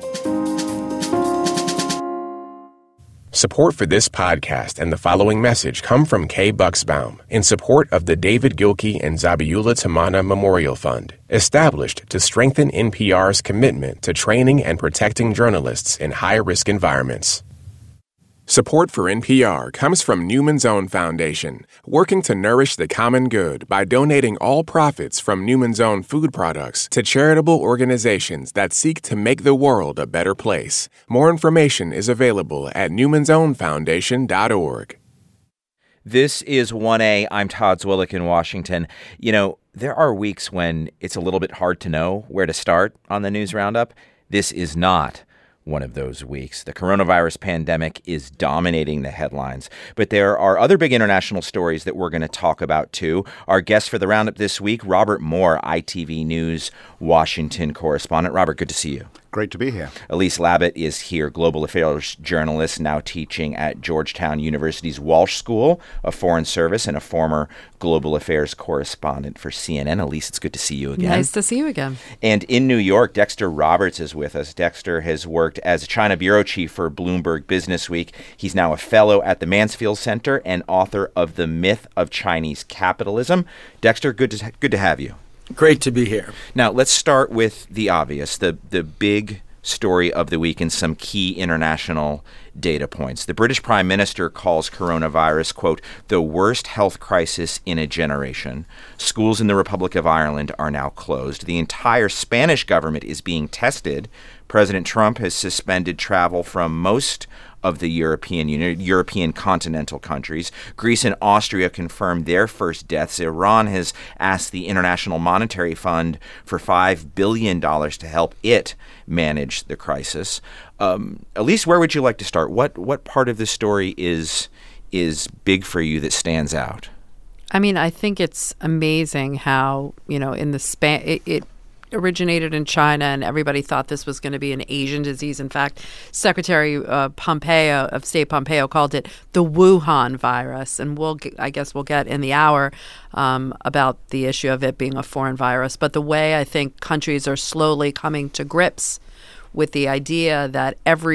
Support for this podcast and the following message come from Kay Bucksbaum in support of the David Gilkey and Zabiula Tamana Memorial Fund, established to strengthen NPR's commitment to training and protecting journalists in high-risk environments. Support for NPR comes from Newman's Own Foundation, working to nourish the common good by donating all profits from Newman's Own food products to charitable organizations that seek to make the world a better place. More information is available at newmansownfoundation.org. This is 1A. I'm Todd Zwillich in Washington. There are weeks when it's a little bit hard to know where to start on the news roundup. This is not one of those weeks. The coronavirus pandemic is dominating the headlines, but there are other big international stories that we're going to talk about too. Our guest for the roundup this week, Robert Moore, ITV News Washington correspondent. Robert, good to see you. Great to be here. Elise Labott is here, global affairs journalist, now teaching at Georgetown University's Walsh School of Foreign Service and a former global affairs correspondent for CNN. Elise, it's good to see you again. Nice to see you again. And in New York, Dexter Roberts is with us. Dexter has worked as China bureau chief for Bloomberg Businessweek. He's now a fellow at the Mansfield Center and author of The Myth of Chinese Capitalism. Dexter, good to have you. Great to be here. Now, let's start with the obvious, the big story of the week and some key international data points. The British Prime Minister calls coronavirus, quote, the worst health crisis in a generation. Schools in the Republic of Ireland are now closed. The entire Spanish government is being tested. President Trump has suspended travel from most of the European Union, European continental countries. Greece and Austria confirmed their first deaths. Iran has asked the International Monetary Fund for $5 billion to help it manage the crisis. Elise, where would you like to start? What part of this story is big for you that stands out? I mean, I think it's amazing how, in the it originated in China, and everybody thought this was going to be an Asian disease. In fact, Secretary of State Pompeo called it the Wuhan virus, and I guess we'll get in the hour about the issue of it being a foreign virus. But the way I think countries are slowly coming to grips with the idea that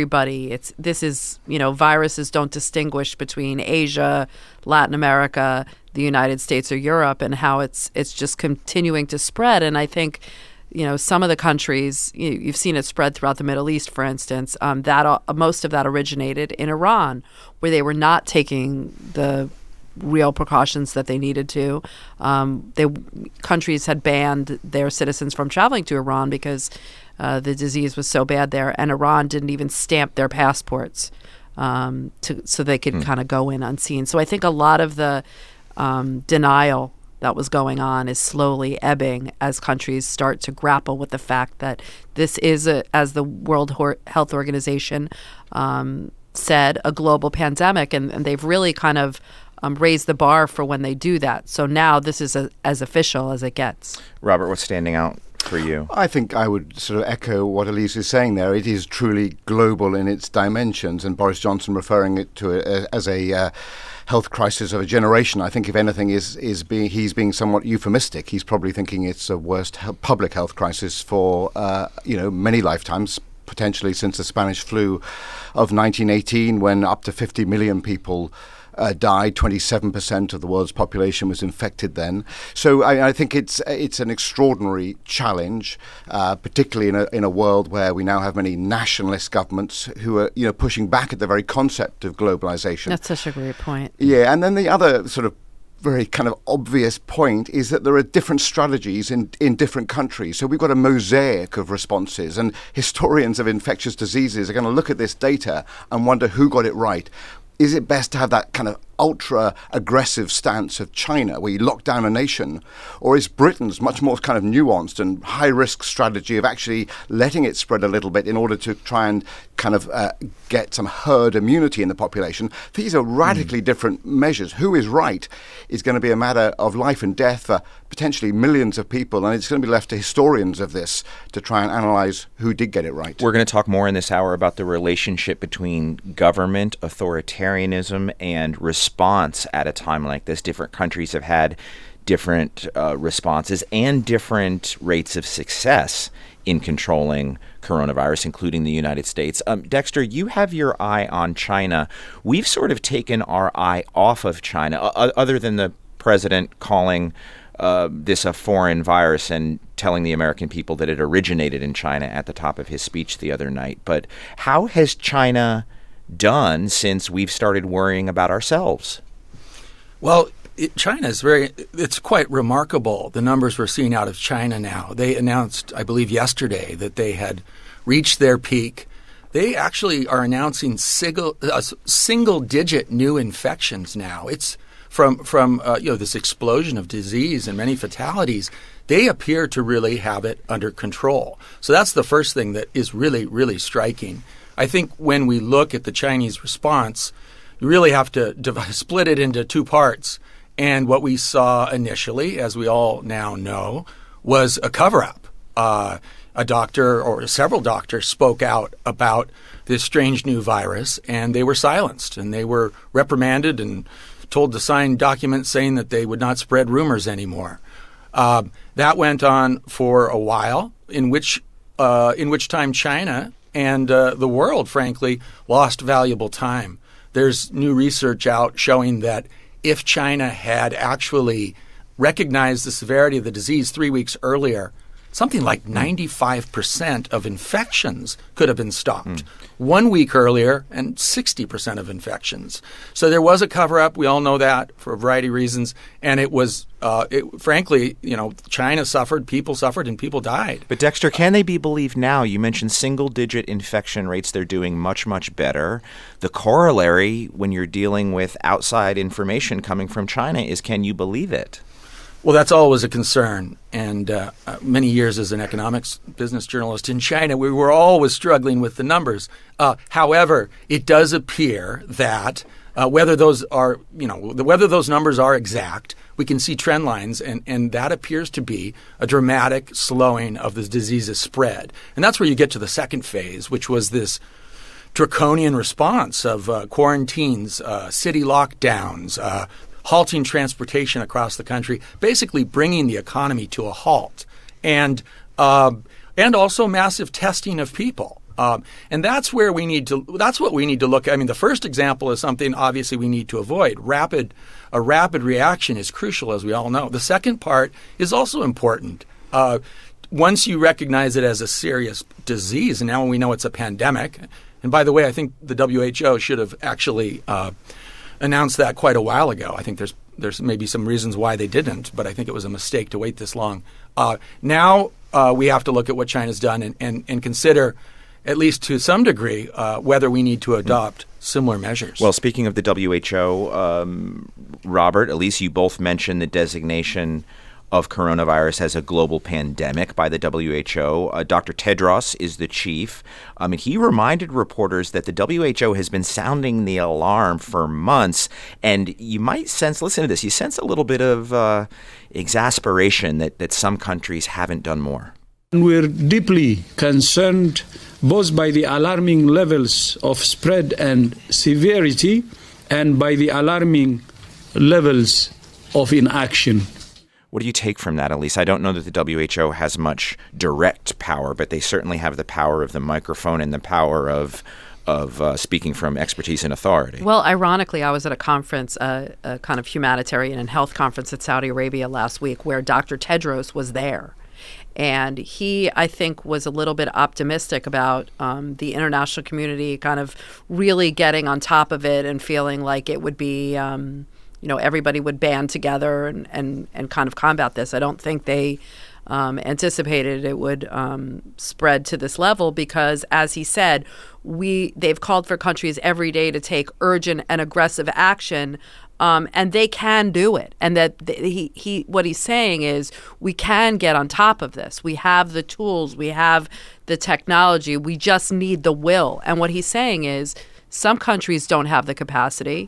viruses don't distinguish between Asia, Latin America, the United States, or Europe, and how it's just continuing to spread. And I think some of the countries, you've seen it spread throughout the Middle East, for instance, that most of that originated in Iran, where they were not taking the real precautions that they needed to. Countries had banned their citizens from traveling to Iran because the disease was so bad there, and Iran didn't even stamp their passports so they could kind of go in unseen. So I think a lot of the denial that was going on is slowly ebbing as countries start to grapple with the fact that this is, as the World Health Organization said, a global pandemic, and they've really kind of raised the bar for when they do that. So now this is as official as it gets. Robert, what's standing out for you? I think I would sort of echo what Elise is saying there. It is truly global in its dimensions, and Boris Johnson referring it to it as a health crisis of a generation. I think, if anything, he's being somewhat euphemistic. He's probably thinking it's the worst public health crisis for many lifetimes, potentially since the Spanish flu of 1918, when up to 50 million people died. 27% of the world's population was infected then. So I think it's an extraordinary challenge, particularly in a world where we now have many nationalist governments who are pushing back at the very concept of globalization. That's such a great point. Yeah, and then the other sort of very kind of obvious point is that there are different strategies in different countries. So we've got a mosaic of responses, and historians of infectious diseases are going to look at this data and wonder who got it right. Is it best to have that kind of ultra-aggressive stance of China, where you lock down a nation? Or is Britain's much more kind of nuanced and high-risk strategy of actually letting it spread a little bit in order to try and kind of get some herd immunity in the population? These are radically different measures. Who is right is going to be a matter of life and death for potentially millions of people, and it's going to be left to historians of this to try and analyze who did get it right. We're going to talk more in this hour about the relationship between government, authoritarianism, and response at a time like this. Different countries have had different responses and different rates of success in controlling coronavirus, including the United States. Dexter, you have your eye on China. We've sort of taken our eye off of China, other than the president calling this a foreign virus and telling the American people that it originated in China at the top of his speech the other night. But how has China done since we've started worrying about ourselves? Well, China is it's quite remarkable, the numbers we're seeing out of China now. They announced, I believe yesterday, that they had reached their peak. They actually are announcing single-digit new infections now. It's from this explosion of disease and many fatalities. They appear to really have it under control. So that's the first thing that is really, really striking. I think when we look at the Chinese response, you really have to split it into two parts. And what we saw initially, as we all now know, was a cover-up. A doctor or several doctors spoke out about this strange new virus, and they were silenced, and they were reprimanded and told to sign documents saying that they would not spread rumors anymore. That went on for a while, in which time China and the world, frankly, lost valuable time. There's new research out showing that if China had actually recognized the severity of the disease 3 weeks earlier, something like 95% of infections could have been stopped 1 week earlier, and 60% of infections. So there was a cover-up. We all know that for a variety of reasons. And it was, frankly, China suffered, and people died. But Dexter, can they be believed now? You mentioned single-digit infection rates. They're doing much, much better. The corollary when you're dealing with outside information coming from China is, can you believe it? Well, that's always a concern. And many years as an economics business journalist in China, we were always struggling with the numbers. However, it does appear that whether those numbers are exact, we can see trend lines, and that appears to be a dramatic slowing of the disease's spread. And that's where you get to the second phase, which was this draconian response of quarantines, city lockdowns, halting transportation across the country, basically bringing the economy to a halt, and also massive testing of people. And that's where we need to. That's what we need to look at. I mean, the first example is something obviously we need to avoid. A rapid reaction is crucial, as we all know. The second part is also important. Once you recognize it as a serious disease, and now we know it's a pandemic. And by the way, I think the WHO should have actually announced that quite a while ago. I think there's maybe some reasons why they didn't, but I think it was a mistake to wait this long. Now we have to look at what China's done and consider, at least to some degree, whether we need to adopt similar measures. Well, speaking of the WHO, Robert, Elise, you both mentioned the designation of coronavirus as a global pandemic by the WHO. Dr. Tedros is the chief. He reminded reporters that the WHO has been sounding the alarm for months, and you might sense, listen to this, you sense a little bit of exasperation that some countries haven't done more. We're deeply concerned both by the alarming levels of spread and severity and by the alarming levels of inaction. What do you take from that, Elise? I don't know that the WHO has much direct power, but they certainly have the power of the microphone and the power of speaking from expertise and authority. Well, ironically, I was at a conference, a kind of humanitarian and health conference in Saudi Arabia last week where Dr. Tedros was there. And he, I think, was a little bit optimistic about the international community kind of really getting on top of it and feeling like it would be everybody would band together and kind of combat this. I don't think they anticipated it would spread to this level because, as he said, they've called for countries every day to take urgent and aggressive action, and they can do it. And that what he's saying is we can get on top of this. We have the tools. We have the technology. We just need the will. And what he's saying is some countries don't have the capacity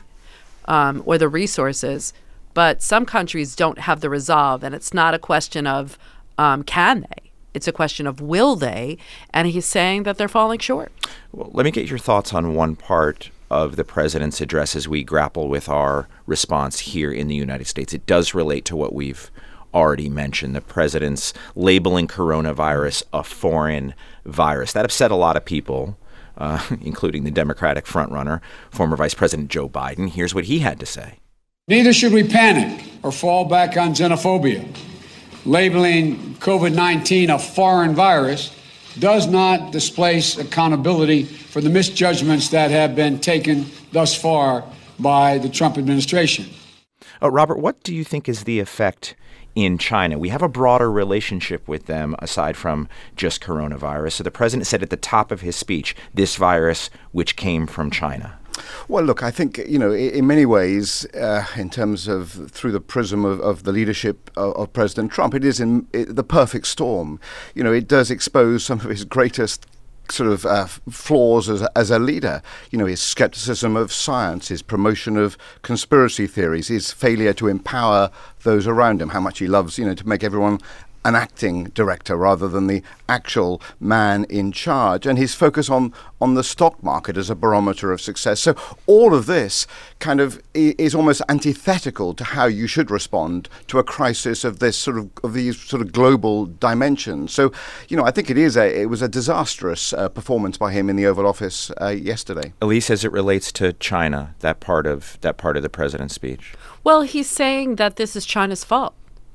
or the resources, but some countries don't have the resolve. And it's not a question of can they? It's a question of will they? And he's saying that they're falling short. Well, let me get your thoughts on one part of the president's address as we grapple with our response here in the United States. It does relate to what we've already mentioned, the president's labeling coronavirus a foreign virus. That upset a lot of people, including the Democratic frontrunner, former Vice President Joe Biden. Here's what he had to say. Neither should we panic or fall back on xenophobia. Labeling COVID-19 a foreign virus does not displace accountability for the misjudgments that have been taken thus far by the Trump administration. Robert, what do you think is the effect in China? We have a broader relationship with them aside from just coronavirus. So the president said at the top of his speech, this virus which came from China. Well, look, I think, in many ways, in terms of through the prism of the leadership of President Trump, it is the perfect storm. It does expose some of his greatest sort of flaws as a leader. His skepticism of science, his promotion of conspiracy theories, his failure to empower those around him, how much he loves, to make everyone an acting director rather than the actual man in charge, and his focus on the stock market as a barometer of success. So all of this kind of is almost antithetical to how you should respond to a crisis of these sort of global dimensions. So, I think it was a disastrous performance by him in the Oval Office yesterday. Elise, as it relates to China, that part of the president's speech. Well, he's saying that this is China's fault.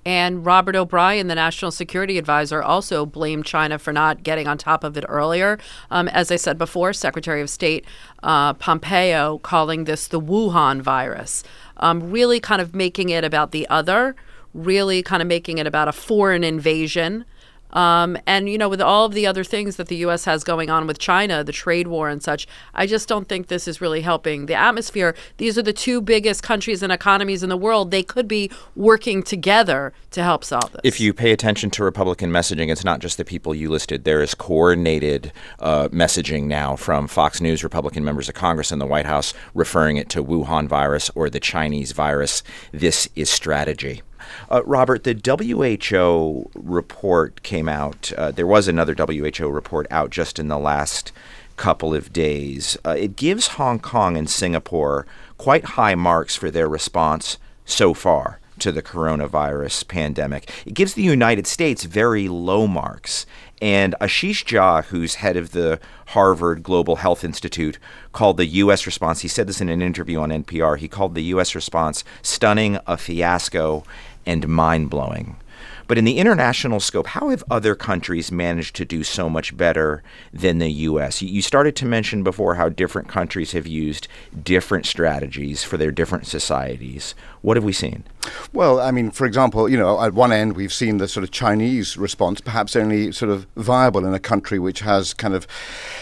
And Robert O'Brien, the National Security Advisor, also blamed China for not getting on top of it earlier. As I said before, Secretary of State Pompeo calling this the Wuhan virus, really kind of making it about the other, really kind of making it about a foreign invasion. And, you know, with all of the other things that the U.S. has going on with China, the trade war and such, I just don't think this is really helping the atmosphere. These are the two biggest countries and economies in the world. They could be working together to help solve this. If you pay attention to Republican messaging, it's not just the people you listed. There is coordinated messaging now from Fox News, Republican members of Congress, and the White House referring it to Wuhan virus or the Chinese virus. This is strategy. Robert, the WHO report came out. There was another WHO report out just in the last couple of days. It gives Hong Kong and Singapore quite high marks for their response so far to the coronavirus pandemic. It gives the United States very low marks. And Ashish Jha, who's head of the Harvard Global Health Institute, called the U.S. response, he said this in an interview on NPR, he called the U.S. response stunning, a fiasco, and mind-blowing. But in the international scope, how have other countries managed to do so much better than the U.S.? You started to mention before how different countries have used different strategies for their different societies. What have we seen? Well, I mean, for example, you know, at one end, we've seen the sort of Chinese response, perhaps only sort of viable in a country which has kind of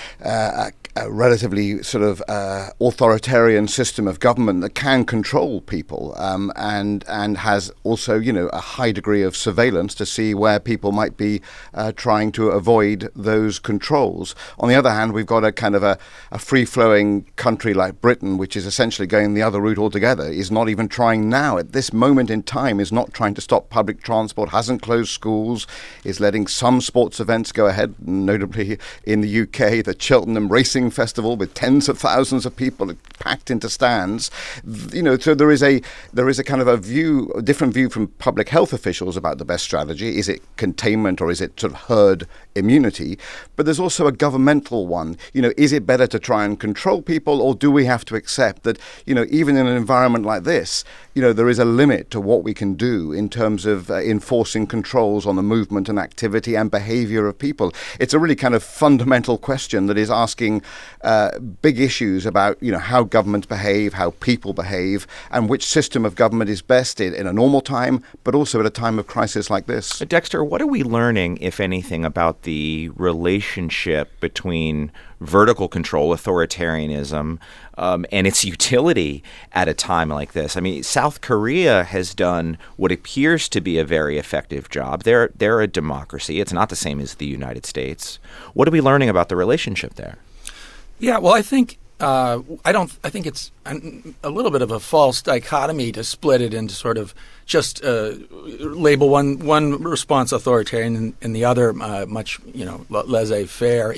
a relatively sort of authoritarian system of government that can control people and has also, you know, a high degree of surveillance to see where people might be trying to avoid those controls. On the other hand, we've got a kind of a free-flowing country like Britain, which is essentially going the other route altogether, is not even trying now at this moment in time, is not trying to stop public transport, hasn't closed schools, is letting some sports events go ahead, notably in the UK, the Cheltenham Racing Festival with tens of thousands of people packed into stands. You know, so there is a kind of a different view from public health officials about the best strategy. Is it containment or is it sort of herd immunity? But there's also a governmental one. You know, is it better to try and control people, or do we have to accept that, you know, even in an environment like this, you know, there is a limit to what we can do in terms of enforcing controls on the movement and activity and behavior of people. It's a really kind of fundamental question that is asking big issues about, you know, how governments behave, how people behave, and which system of government is best in a normal time, but also at a time of crisis like this. Dexter, what are we learning, if anything, about the relationship between vertical control, authoritarianism, and its utility at a time like this? I mean, South Korea has done what appears to be a very effective job. They're a democracy. It's not the same as the United States. What are we learning about the relationship there? Yeah, well, I think I think it's a little bit of a false dichotomy to split it into sort of just label one response authoritarian and the other much, you know, laissez-faire.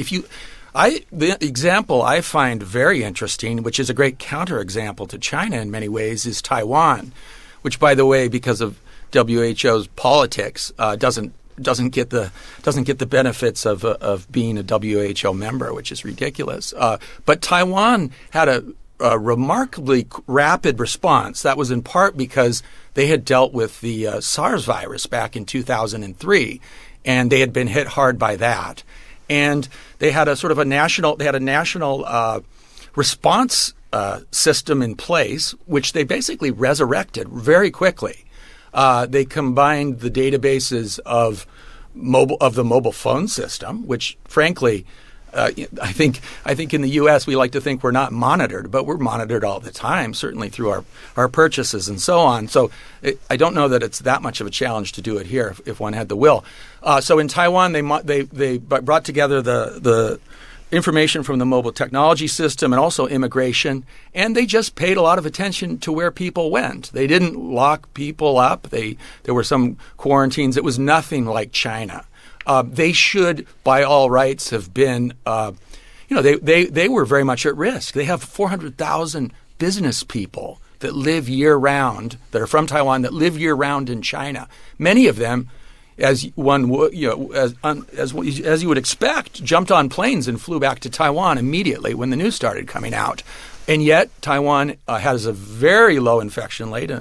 The example I find very interesting, which is a great counterexample to China in many ways, is Taiwan, which, by the way, because of WHO's politics, doesn't get the benefits of being a WHO member, which is ridiculous. But Taiwan had a remarkably rapid response. That was in part because they had dealt with the SARS virus back in 2003, and they had been hit hard by that. And they had a sort of a national response system in place, which they basically resurrected very quickly. They combined the databases of the mobile phone system, which, frankly, I think in the U.S. we like to think we're not monitored, but we're monitored all the time, certainly through our purchases and so on. So I don't know that it's that much of a challenge to do it here if one had the will. So in Taiwan, they brought together the information from the mobile technology system and also immigration, and they just paid a lot of attention to where people went. They didn't lock people up. There were some quarantines. It was nothing like China. They should, by all rights, have been, they were very much at risk. They have 400,000 business people that live year-round, that are from Taiwan, that live year-round in China. Many of them, as one would, as you would expect, jumped on planes and flew back to Taiwan immediately when the news started coming out. And yet Taiwan has a very low infection rate,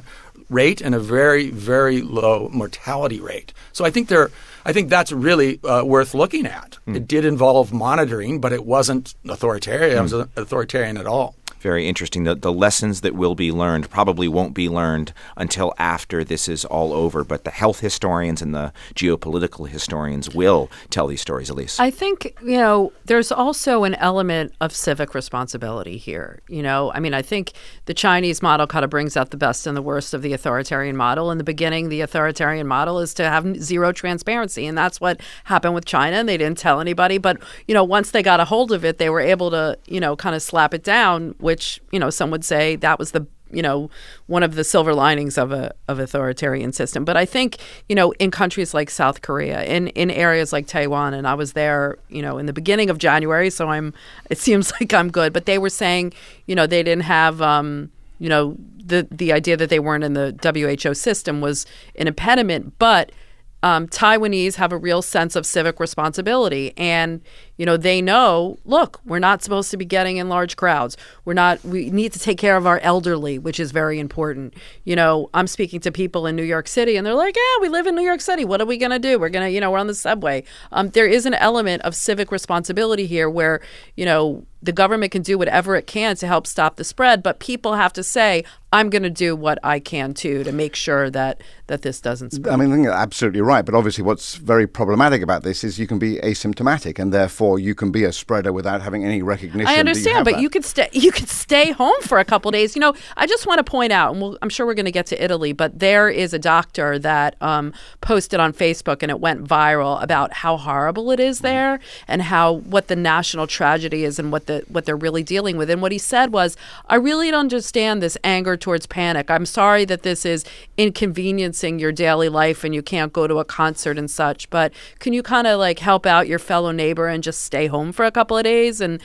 rate and a very, very low mortality rate. So I think that's really worth looking at. It did involve monitoring, but it wasn't authoritarian. It wasn't authoritarian at all. Very interesting. The lessons that will be learned probably won't be learned until after this is all over, but the health historians and the geopolitical historians will tell these stories, Elise. I think, there's also an element of civic responsibility here. I think the Chinese model kind of brings out the best and the worst of the authoritarian model. In the beginning, the authoritarian model is to have zero transparency, and that's what happened with China, and they didn't tell anybody. But, once they got a hold of it, they were able to, kind of slap it down, which, some would say that was the, one of the silver linings of authoritarian system. But I think, in countries like South Korea, in areas like Taiwan, and I was there, in the beginning of January, so it seems like I'm good. But they were saying, they didn't have, the idea that they weren't in the WHO system was an impediment. But Taiwanese have a real sense of civic responsibility, and they know, look, we're not supposed to be getting in large crowds. We need to take care of our elderly, which is very important. I'm speaking to people in New York City, and they're like, yeah, we live in New York City. What are we going to do? We're going to, we're on the subway. There is an element of civic responsibility here where, the government can do whatever it can to help stop the spread, but people have to say, I'm going to do what I can too to make sure that this doesn't spread. I think you're absolutely right. But obviously what's very problematic about this is you can be asymptomatic, and therefore you can be a spreader without having any recognition. I understand, but you could stay home for a couple of days. I just want to point out, and I'm sure we're going to get to Italy, but there is a doctor that posted on Facebook, and it went viral, about how horrible it is there and what the national tragedy is and what they're really dealing with. And what he said was, I really don't understand this anger towards panic. I'm sorry that this is inconveniencing your daily life and you can't go to a concert and such, but can you kind of help out your fellow neighbor and just stay home for a couple of days and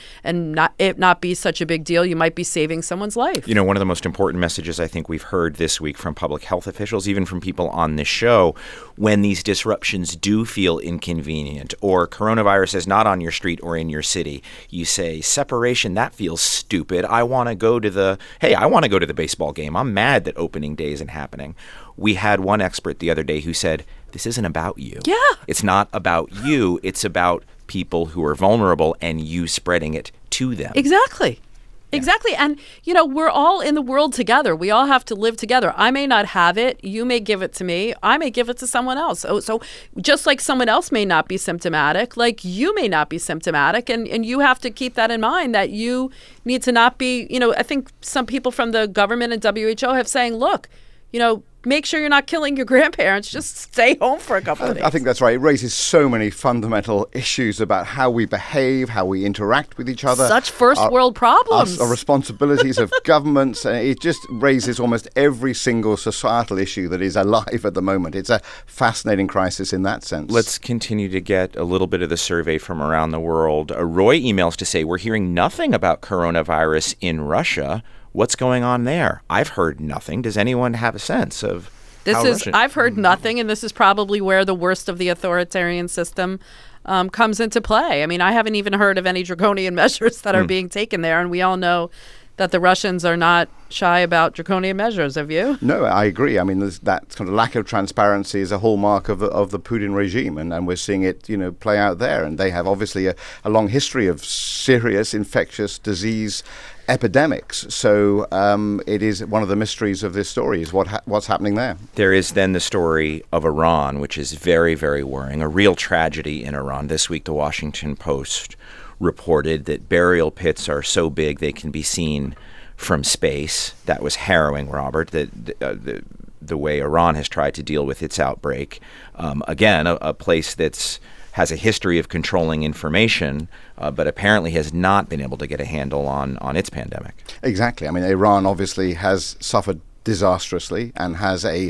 it not be such a big deal? You might be saving someone's life. One of the most important messages I think we've heard this week from public health officials, even from people on this show, when these disruptions do feel inconvenient or coronavirus is not on your street or in your city, you say separation, that feels stupid. I want to go to the baseball game. I'm mad that opening day isn't happening. We had one expert the other day who said, this isn't about you. Yeah. It's not about you. It's about people who are vulnerable and you spreading it to them. Exactly. Exactly. And, we're all in the world together. We all have to live together. I may not have it. You may give it to me. I may give it to someone else. So just like someone else may not be symptomatic, you may not be symptomatic. And you have to keep that in mind, that you need to not be, I think some people from the government and WHO have saying, look, make sure you're not killing your grandparents. Just stay home for a couple of days. I think that's right. It raises so many fundamental issues about how we behave, how we interact with each other. Such first world problems. Our responsibilities of governments. It just raises almost every single societal issue that is alive at the moment. It's a fascinating crisis in that sense. Let's continue to get a little bit of the survey from around the world. Roy emails to say, we're hearing nothing about coronavirus in Russia. What's going on there? I've heard nothing. Does anyone have a sense of I've heard nothing, and this is probably where the worst of the authoritarian system comes into play. I haven't even heard of any draconian measures that are being taken there, and we all know that the Russians are not shy about draconian measures. Have you? No, I agree. There's that kind of lack of transparency is a hallmark of the Putin regime, and we're seeing it, play out there. And they have obviously a long history of serious infectious disease epidemics. So it is one of the mysteries of this story is what's happening there. There is then the story of Iran, which is very, very worrying, a real tragedy in Iran. This week, the Washington Post reported that burial pits are so big they can be seen from space. That was harrowing, Robert, the way Iran has tried to deal with its outbreak. Again, a place that's has a history of controlling information, but apparently has not been able to get a handle on its pandemic. Exactly. Iran obviously has suffered disastrously and has a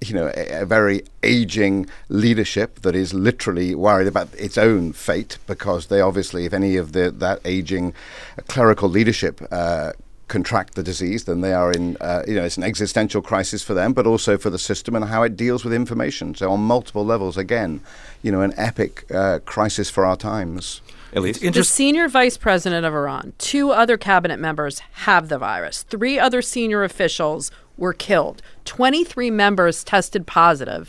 very aging leadership that is literally worried about its own fate, because they obviously, if any of that aging clerical leadership contract the disease, then they are in, it's an existential crisis for them, but also for the system and how it deals with information. So on multiple levels, again, an epic crisis for our times. Elise? The senior vice president of Iran, 2 other cabinet members have the virus. 3 other senior officials were killed. 23 members tested positive.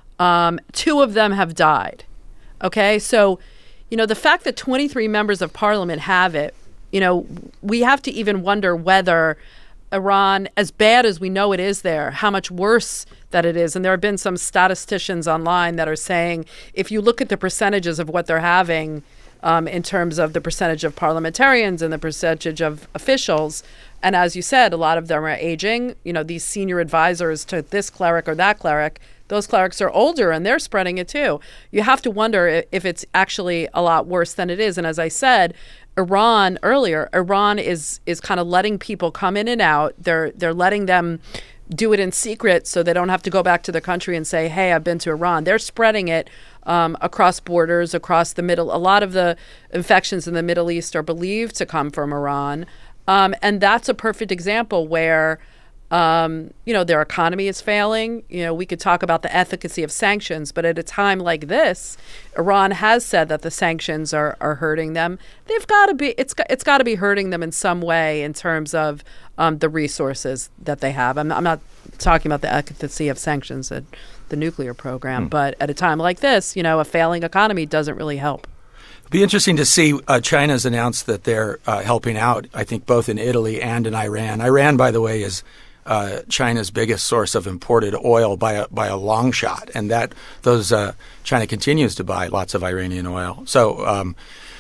2 of them have died. Okay, so, the fact that 23 members of parliament have it, we have to even wonder whether Iran, as bad as we know it is there, how much worse that it is. And there have been some statisticians online that are saying, if you look at the percentages of what they're having in terms of the percentage of parliamentarians and the percentage of officials, and as you said, a lot of them are aging, these senior advisors to this cleric or that cleric, those clerics are older and they're spreading it too. You have to wonder if it's actually a lot worse than it is. And as I said, Iran is kind of letting people come in and out. They're letting them do it in secret so they don't have to go back to the country and say, hey, I've been to Iran. They're spreading it across borders, across the middle. A lot of the infections in the Middle East are believed to come from Iran. And that's a perfect example where their economy is failing. We could talk about the efficacy of sanctions, but at a time like this, Iran has said that the sanctions are hurting them. They've got to be, it's got to be hurting them in some way in terms of the resources that they have. I'm not talking about the efficacy of sanctions at the nuclear program, but at a time like this, a failing economy doesn't really help. It'll be interesting to see. China's announced that they're helping out, I think, both in Italy and in Iran. Iran, by the way, is China's biggest source of imported oil by a long shot, and China continues to buy lots of Iranian oil. So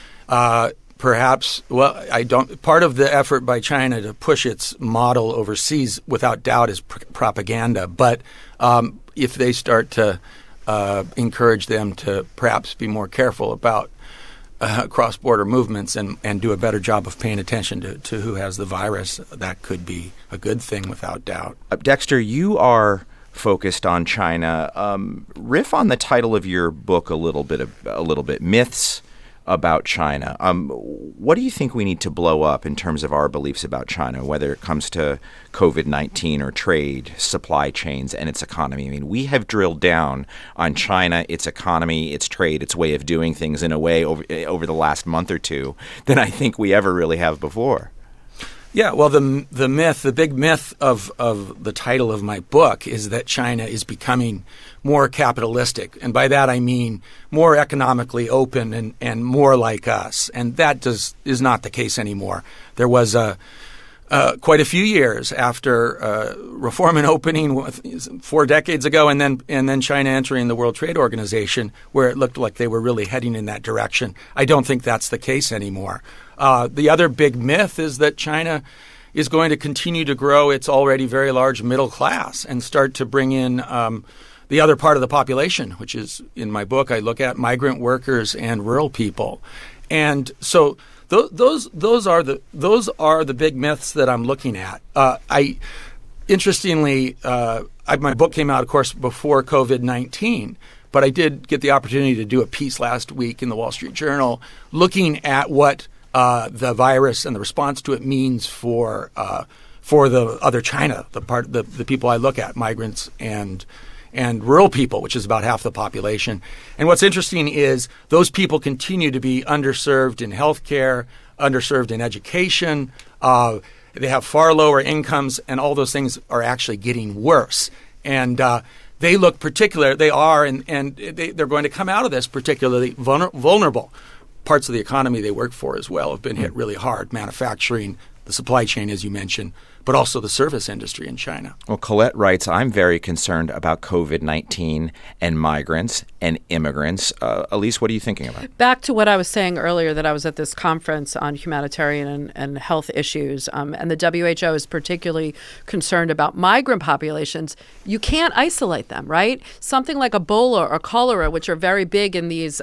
perhaps, part of the effort by China to push its model overseas, without doubt, is propaganda. But if they start to encourage them to perhaps be more careful about cross-border movements and do a better job of paying attention to who has the virus, that could be a good thing without doubt. Dexter, you are focused on China. Riff on the title of your book a little bit, Myths about China. What do you think we need to blow up in terms of our beliefs about China, whether it comes to COVID-19 or trade, supply chains, and its economy? I mean, we have drilled down on China, its economy, its trade, its way of doing things in a way over the last month or two than I think we ever really have before. Yeah, well, the big myth of the title of my book is that China is becoming more capitalistic. And by that I mean more economically open and more like us. And that is not the case anymore. There was quite a few years after reform and opening 4 decades ago, and then China entering the World Trade Organization, where it looked like they were really heading in that direction. I don't think that's the case anymore. The other big myth is that China is going to continue to grow its already very large middle class and start to bring in the other part of the population, which is, in my book, I look at migrant workers and rural people. And so those are the big myths that I'm looking at. Interestingly, my book came out, of course, before COVID-19, but I did get the opportunity to do a piece last week in the Wall Street Journal looking at what the virus and the response to it means for the other China, the people I look at, migrants and rural people, which is about half the population. And what's interesting is those people continue to be underserved in healthcare, underserved in education. They have far lower incomes, and all those things are actually getting worse. And they look they're going to come out of this particularly vulnerable. Parts of the economy they work for as well have been hit really hard. Manufacturing, the supply chain, as you mentioned, but also the service industry in China. Well, Colette writes, I'm very concerned about COVID-19 and migrants and immigrants. Elise, what are you thinking about? Back to what I was saying earlier, that I was at this conference on humanitarian and health issues, and the WHO is particularly concerned about migrant populations. You can't isolate them, right? Something like Ebola or cholera, which are very big in these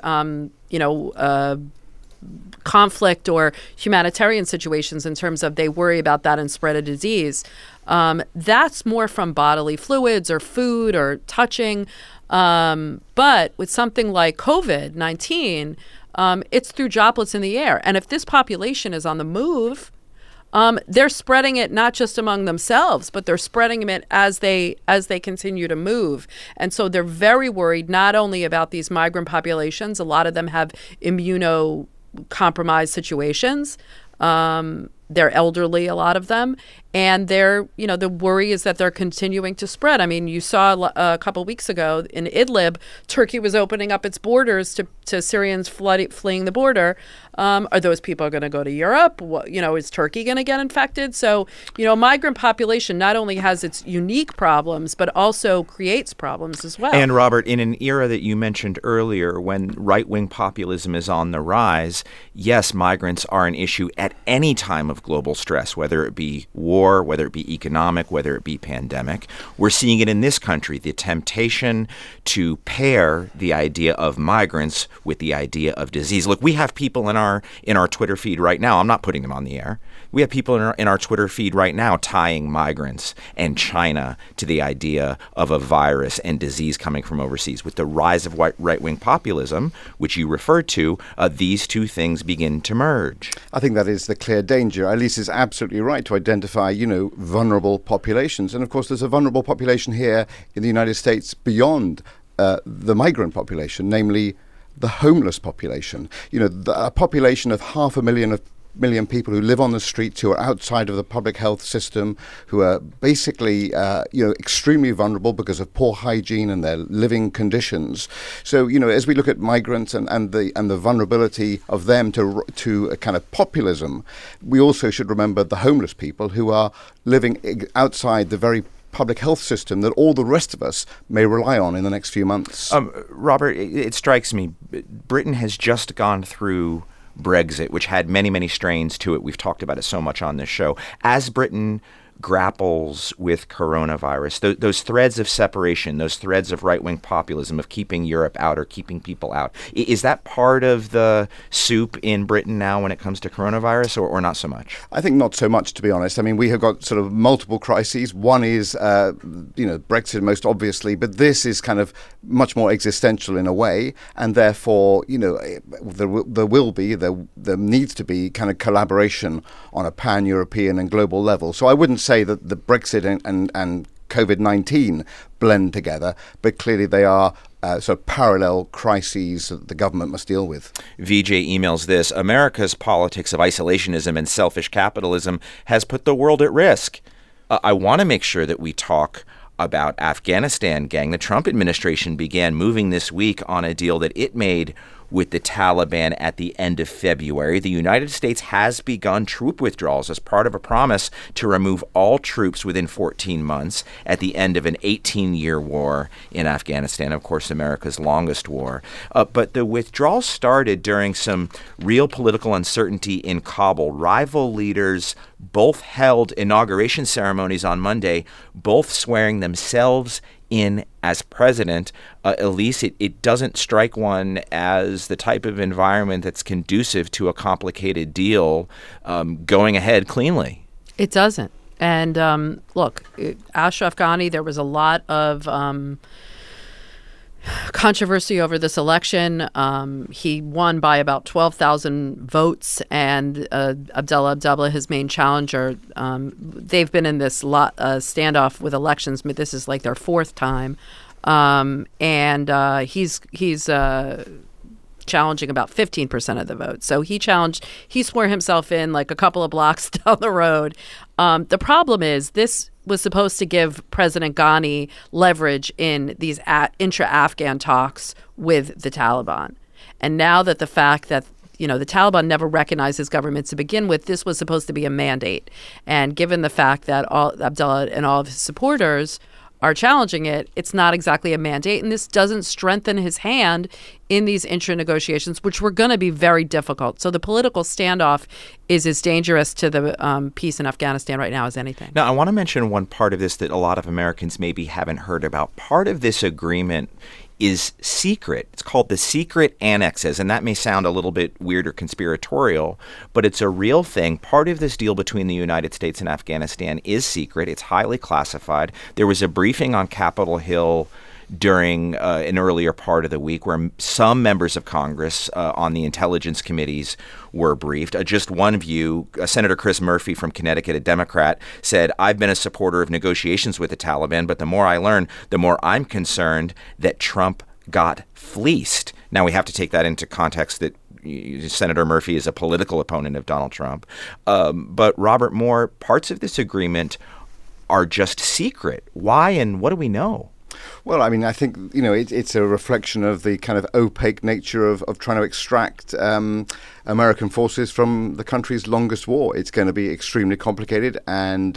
conflict or humanitarian situations in terms of they worry about that and spread a disease. That's more from bodily fluids or food or touching. But with something like COVID-19, it's through droplets in the air. And if this population is on the move, they're spreading it not just among themselves, but they're spreading it as they continue to move. And so they're very worried not only about these migrant populations. A lot of them have immunocompromised situations. They're elderly, a lot of them. And the worry is that they're continuing to spread. I mean, you saw a couple weeks ago in Idlib, Turkey was opening up its borders to Syrians fleeing the border. Are those people going to go to Europe? Is Turkey going to get infected? So, migrant population not only has its unique problems, but also creates problems as well. And Robert, in an era that you mentioned earlier, when right-wing populism is on the rise, yes, migrants are an issue at any time of global stress, whether it be war, whether it be economic, whether it be pandemic. We're seeing it in this country, the temptation to pair the idea of migrants with the idea of disease. Look, we have people in our Twitter feed right now. I'm not putting them on the air. We have people in our Twitter feed right now tying migrants and China to the idea of a virus and disease coming from overseas. With the rise of right-wing populism, which you referred to, these two things begin to merge. I think that is the clear danger. Elise is absolutely right to identify, vulnerable populations. And of course, there's a vulnerable population here in the United States beyond the migrant population, namely the homeless population. A population of 500,000 people who live on the streets, who are outside of the public health system, who are basically, extremely vulnerable because of poor hygiene and their living conditions. So, as we look at migrants and the vulnerability of them to a kind of populism, we also should remember the homeless people who are living outside the very public health system that all the rest of us may rely on in the next few months. Robert, it strikes me, Britain has just gone through Brexit, which had many, many strains to it. We've talked about it so much on this show. As Britain grapples with coronavirus, those threads of separation, those threads of right-wing populism, of keeping Europe out or keeping people out, is that part of the soup in Britain now when it comes to coronavirus, or not so much? I think not so much, to be honest. I mean, we have got sort of multiple crises. One is, Brexit most obviously, but this is kind of much more existential in a way, and therefore, there needs to be kind of collaboration on a pan-European and global level. So I wouldn't say that the Brexit and COVID-19 blend together, but clearly they are sort of parallel crises that the government must deal with. VJ emails this: America's politics of isolationism and selfish capitalism has put the world at risk. I want to make sure that we talk about Afghanistan, gang. The Trump administration began moving this week on a deal that it made with the Taliban at the end of February. The United States has begun troop withdrawals as part of a promise to remove all troops within 14 months at the end of an 18-year war in Afghanistan, of course, America's longest war. But the withdrawal started during some real political uncertainty in Kabul. Rival leaders both held inauguration ceremonies on Monday, both swearing themselves in as president. Elise, it doesn't strike one as the type of environment that's conducive to a complicated deal going ahead cleanly. It doesn't. And look, Ashraf Ghani, there was a lot of controversy over this election. He won by about 12,000 votes, and Abdullah, his main challenger, they've been in this standoff with elections. This is like their fourth time, and he's challenging about 15% of the vote. So he swore himself in like a couple of blocks down the road. The problem is this was supposed to give President Ghani leverage in these intra-Afghan talks with the Taliban. And now that the fact that the Taliban never recognized his government to begin with, this was supposed to be a mandate. And given the fact that Abdullah and all of his supporters are challenging it, it's not exactly a mandate, and this doesn't strengthen his hand in these intra-negotiations, which were going to be very difficult. So the political standoff is as dangerous to the peace in Afghanistan right now as anything. Now, I want to mention one part of this that a lot of Americans maybe haven't heard about. Part of this agreement is secret. It's called the secret annexes, and that may sound a little bit weird or conspiratorial, but it's a real thing. Part of this deal between the United States and Afghanistan is secret. It's highly classified. There was a briefing on Capitol Hill during an earlier part of the week where some members of Congress on the intelligence committees were briefed. Just one view, Senator Chris Murphy from Connecticut, a Democrat, said, "I've been a supporter of negotiations with the Taliban, but the more I learn, the more I'm concerned that Trump got fleeced." Now, we have to take that into context that Senator Murphy is a political opponent of Donald Trump. But Robert Moore, parts of this agreement are just secret. Why and what do we know? Well, I mean, I think, it's a reflection of the kind of opaque nature of trying to extract American forces from the country's longest war. It's going to be extremely complicated, and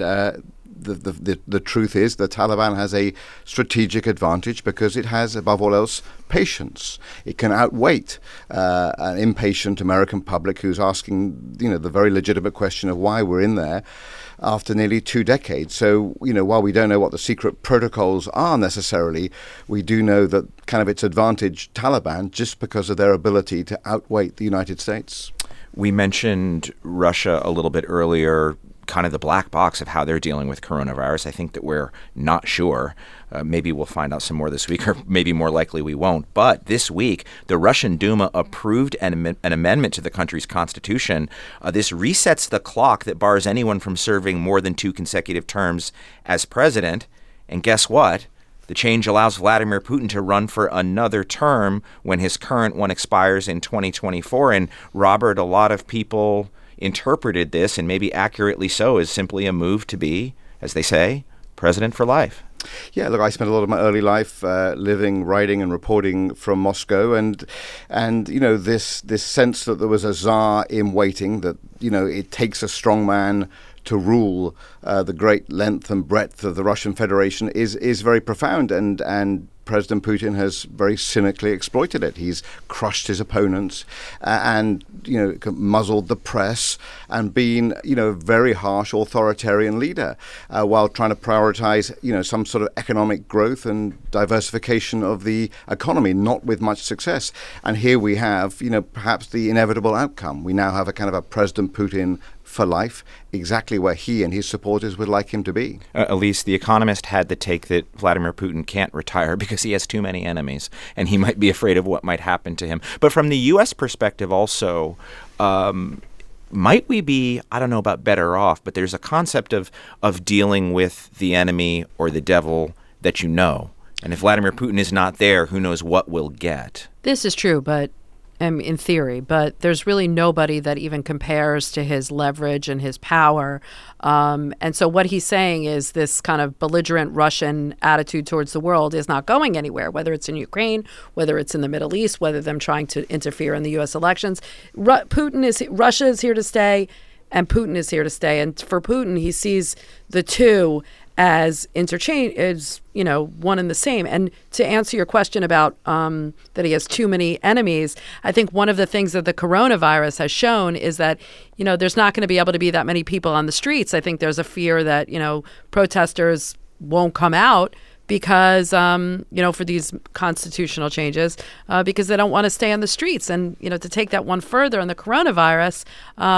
the truth is the Taliban has a strategic advantage because it has, above all else, patience. It can outwait an impatient American public who's asking, the very legitimate question of why we're in there after nearly 2 decades. So, while we don't know what the secret protocols are necessarily, we do know that kind of it's advantaged Taliban just because of their ability to outweight the United States. We mentioned Russia a little bit earlier, kind of the black box of how they're dealing with coronavirus. I think that we're not sure. Maybe we'll find out some more this week, or maybe more likely we won't. But this week, the Russian Duma approved an amendment to the country's constitution. This resets the clock that bars anyone from serving more than 2 consecutive terms as president. And guess what? The change allows Vladimir Putin to run for another term when his current one expires in 2024. And Robert, a lot of people interpreted this, and maybe accurately so, as simply a move to be, as they say, president for life. Yeah, look, I spent a lot of my early life living, writing, and reporting from Moscow, and this sense that there was a czar in waiting, that it takes a strong man to rule the great length and breadth of the Russian Federation is very profound, and President Putin has very cynically exploited it. He's crushed his opponents and muzzled the press and been a very harsh authoritarian leader while trying to prioritize some sort of economic growth and diversification of the economy, not with much success. And here we have perhaps the inevitable outcome. We now have a kind of a President Putin for life, exactly where he and his supporters would like him to be. Elise, The Economist had the take that Vladimir Putin can't retire because he has too many enemies, and he might be afraid of what might happen to him. But from the U.S. perspective also, might we be, I don't know about better off, but there's a concept of dealing with the enemy or the devil that you know. And if Vladimir Putin is not there, who knows what we'll get. This is true, but in theory, but there's really nobody that even compares to his leverage and his power. And so what he's saying is this kind of belligerent Russian attitude towards the world is not going anywhere, whether it's in Ukraine, whether it's in the Middle East, whether them trying to interfere in the U.S. elections. Russia is here to stay, and Putin is here to stay. And for Putin, he sees the two as one and the same. And to answer your question about that he has too many enemies, I think one of the things that the coronavirus has shown is that, there's not going to be able to be that many people on the streets. I think there's a fear that, protesters won't come out because, for these constitutional changes, because they don't want to stay on the streets. And, to take that one further on the coronavirus,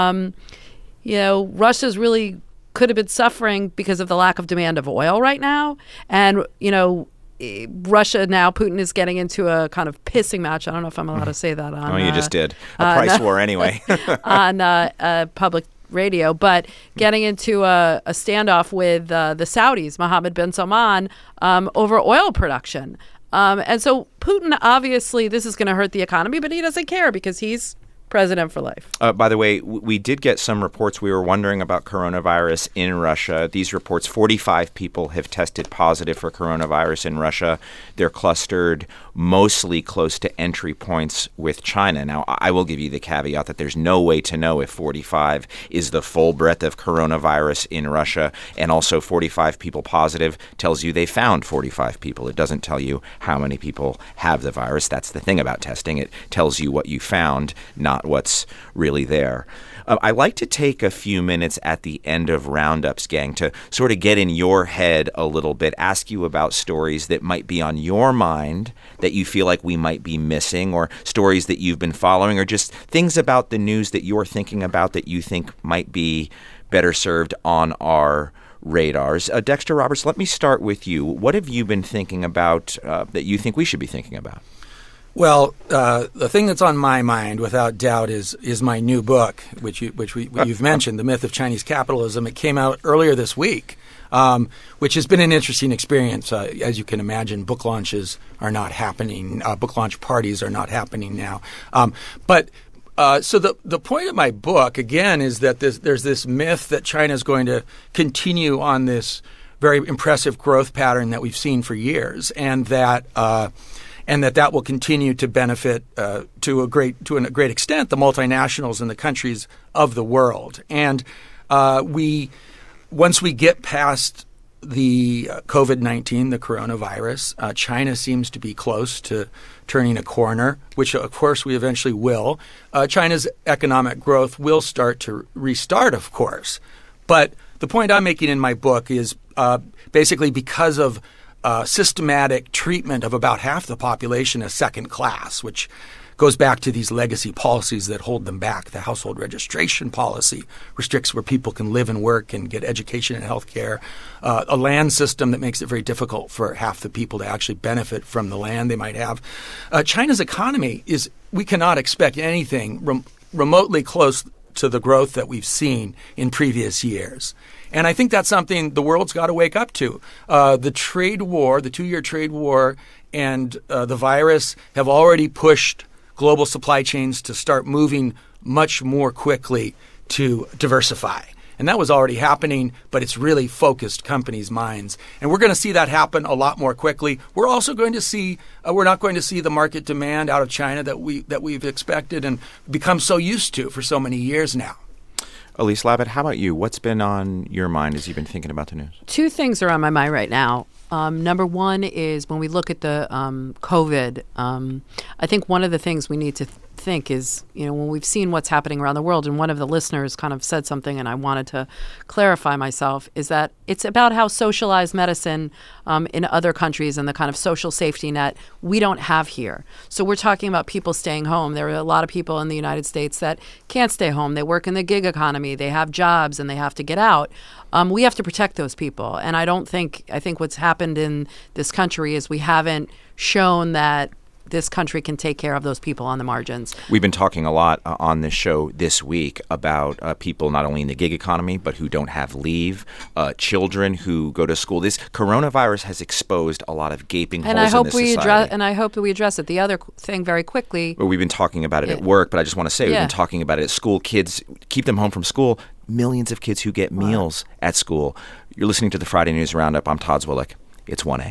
Russia's really could have been suffering because of the lack of demand of oil right now. And, Russia now, Putin is getting into a kind of pissing match. I don't know if I'm allowed to say that on... Oh, you just did. A price war anyway. on public radio, but getting into a standoff with the Saudis, Mohammed bin Salman, over oil production. And so Putin, obviously, this is going to hurt the economy, but he doesn't care because he's president for life. By the way, we did get some reports. We were wondering about coronavirus in Russia. These reports, 45 people have tested positive for coronavirus in Russia. They're clustered mostly close to entry points with China. Now, I will give you the caveat that there's no way to know if 45 is the full breadth of coronavirus in Russia. And also 45 people positive tells you they found 45 people. It doesn't tell you how many people have the virus. That's the thing about testing. It tells you what you found, not what's really there. I like to take a few minutes at the end of Roundups, gang, to sort of get in your head a little bit, ask you about stories that might be on your mind that you feel like we might be missing, or stories that you've been following, or just things about the news that you're thinking about that you think might be better served on our radars. Dexter Roberts, let me start with you. What have you been thinking about that you think we should be thinking about? Well, the thing that's on my mind, without doubt, is my new book, which you've mentioned, The Myth of Chinese Capitalism. It came out earlier this week, which has been an interesting experience. As you can imagine, book launches are not happening. Book launch parties are not happening now. But So the point of my book, again, is that there's this myth that China is going to continue on this very impressive growth pattern that we've seen for years, and that will continue to benefit to a great extent the multinationals and the countries of the world. And once we get past the COVID-19, the coronavirus, China seems to be close to turning a corner, which of course we eventually will. China's economic growth will start to restart, of course. But the point I'm making in my book is basically because of systematic treatment of about half the population as second class, which goes back to these legacy policies that hold them back. The household registration policy restricts where people can live and work and get education and health care. A land system that makes it very difficult for half the people to actually benefit from the land they might have. China's economy we cannot expect anything remotely close to the growth that we've seen in previous years. And I think that's something the world's got to wake up to. The trade war, the 2-year trade war, and the virus have already pushed global supply chains to start moving much more quickly to diversify. And that was already happening, but it's really focused companies' minds. And we're going to see that happen a lot more quickly. We're also going to see, we're not going to see the market demand out of China that we've expected and become so used to for so many years now. Elise Labott, how about you? What's been on your mind as you've been thinking about the news? Two things are on my mind right now. Number one is when we look at the COVID, I think one of the things we need to think is, when we've seen what's happening around the world, and one of the listeners kind of said something and I wanted to clarify myself, is that it's about how socialized medicine in other countries and the kind of social safety net we don't have here. So we're talking about people staying home. There are a lot of people in the United States that can't stay home. They work in the gig economy. They have jobs and they have to get out. We have to protect those people. And I think what's happened in this country is we haven't shown that this country can take care of those people on the margins. We've been talking a lot on this show this week about people not only in the gig economy, but who don't have leave, children who go to school. This coronavirus has exposed a lot of gaping holes in this society. And I hope that we address it. The other thing very quickly. Well, we've been talking about it at work, but I just want to say we've been talking about it at school. Kids, keep them home from school. Millions of kids who get meals at school. You're listening to the Friday News Roundup. I'm Todd Zwillich. It's 1A.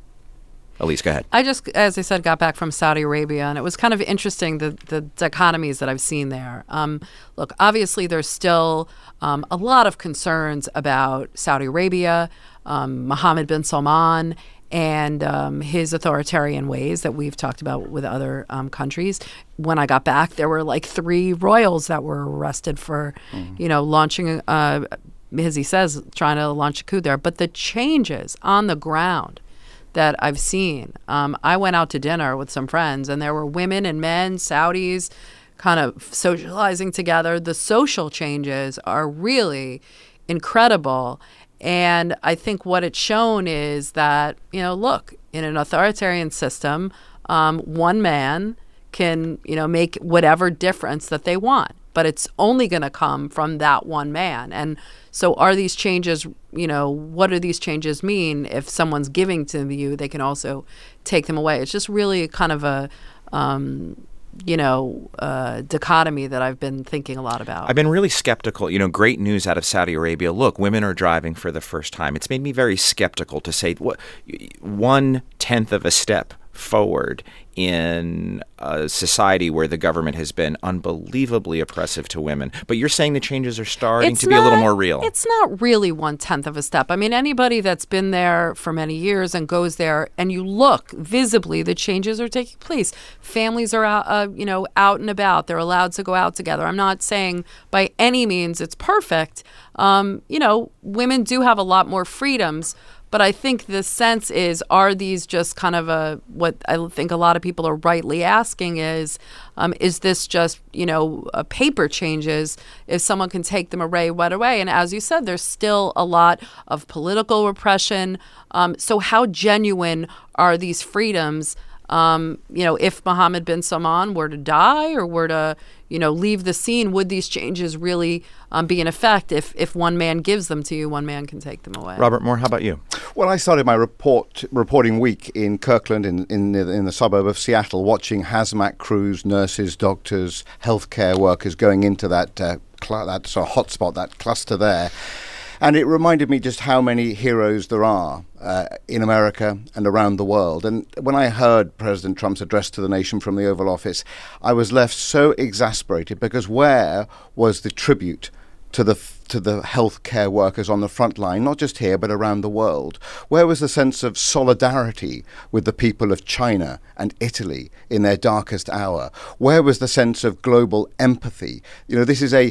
Elise, go ahead. I just, as I said, got back from Saudi Arabia, and it was kind of interesting, the dichotomies that I've seen there. Look, obviously there's still a lot of concerns about Saudi Arabia, Mohammed bin Salman, and his authoritarian ways that we've talked about with other countries. When I got back, there were like 3 royals that were arrested for, launching, as he says, trying to launch a coup there. But the changes on the ground that I've seen. I went out to dinner with some friends, and there were women and men, Saudis, kind of socializing together. The social changes are really incredible. And I think what it's shown is that, look, in an authoritarian system, one man can, make whatever difference that they want. But it's only going to come from that one man. And so are these changes, what do these changes mean? If someone's giving to you, they can also take them away. It's just really kind of a, dichotomy that I've been thinking a lot about. I've been really skeptical. Great news out of Saudi Arabia. Look, women are driving for the first time. It's made me very skeptical to say 1/10 of a step forward in a society where the government has been unbelievably oppressive to women. But you're saying the changes are starting to be a little more real. It's not really 1/10 of a step. I mean, anybody that's been there for many years and goes there and you look visibly, the changes are taking place. Families are out and about. They're allowed to go out together. I'm not saying by any means it's perfect. Women do have a lot more freedoms. But I think the sense is, are these just kind of what I think a lot of people are rightly asking is this just, a paper changes if someone can take them away right away? And as you said, there's still a lot of political repression. So how genuine are these freedoms if Mohammed bin Salman were to die or were to, leave the scene, would these changes really be in effect? If one man gives them to you, one man can take them away. Robert Moore, how about you? Well, I started my reporting week in Kirkland, in the suburb of Seattle, watching hazmat crews, nurses, doctors, healthcare workers going into that sort of hotspot, that cluster there. And it reminded me just how many heroes there are in America and around the world. And when I heard President Trump's address to the nation from the Oval Office, I was left so exasperated, because where was the tribute to the healthcare workers on the front line, not just here but around the world? Where was the sense of solidarity with the people of China and Italy in their darkest hour? Where was the sense of global empathy? This is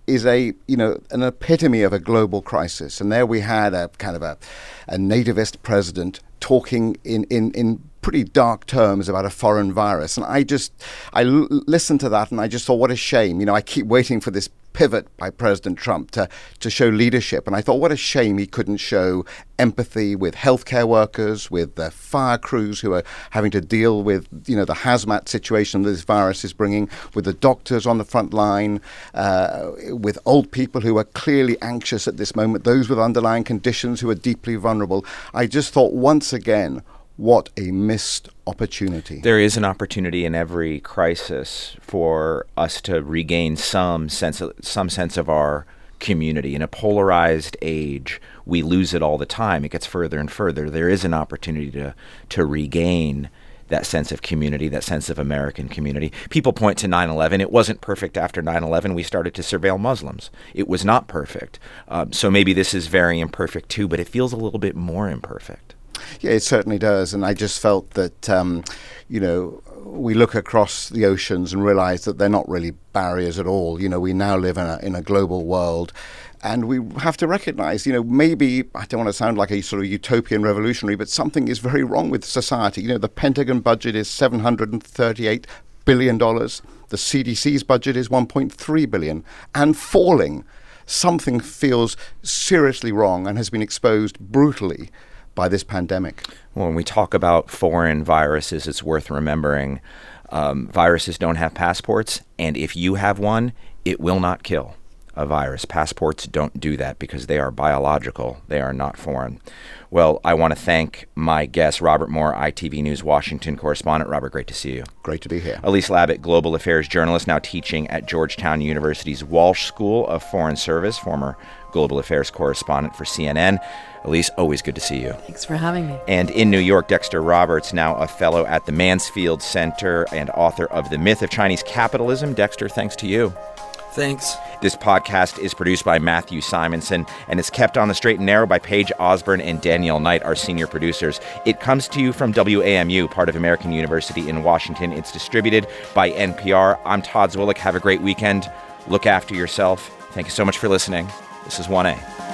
an epitome of a global crisis. And there we had a kind of a nativist president talking in pretty dark terms about a foreign virus. And I listened to that and I just thought, what a shame. I keep waiting for this pivot by President Trump to show leadership. And I thought, what a shame he couldn't show empathy with healthcare workers, with the fire crews who are having to deal with, the hazmat situation that this virus is bringing, with the doctors on the front line, with old people who are clearly anxious at this moment, those with underlying conditions who are deeply vulnerable. I just thought, once again, what a missed opportunity. There is an opportunity in every crisis for us to regain some sense of our community. In a polarized age, we lose it all the time. It gets further and further. There is an opportunity to regain that sense of community, that sense of American community. People point to 9/11. It wasn't perfect after 9/11. We started to surveil Muslims. It was not perfect. So maybe this is very imperfect too, but it feels a little bit more imperfect. Yeah, it certainly does. And I just felt that, we look across the oceans and realize that they're not really barriers at all. We now live in a global world. And we have to recognize, maybe, I don't want to sound like a sort of utopian revolutionary, but something is very wrong with society. The Pentagon budget is $738 billion. The CDC's budget is $1.3 billion and falling. Something feels seriously wrong and has been exposed brutally by this pandemic. When we talk about foreign viruses, it's worth remembering viruses don't have passports, and if you have one, it will not kill a virus. Passports don't do that because they are biological. They are not foreign. Well, I want to thank my guest, Robert Moore, ITV News Washington correspondent. Robert, great to see you. Great to be here. Elise Labott, global affairs journalist, now teaching at Georgetown University's Walsh School of Foreign Service, former global affairs correspondent for CNN. Elise, always good to see you. Thanks for having me. And in New York, Dexter Roberts, now a fellow at the Mansfield Center and author of The Myth of Chinese Capitalism. Dexter, thanks to you. Thanks. This podcast is produced by Matthew Simonson and is kept on the straight and narrow by Paige Osborne and Danielle Knight, our senior producers. It comes to you from WAMU, part of American University in Washington. It's distributed by NPR. I'm Todd Zwillich. Have a great weekend. Look after yourself. Thank you so much for listening. This is 1A.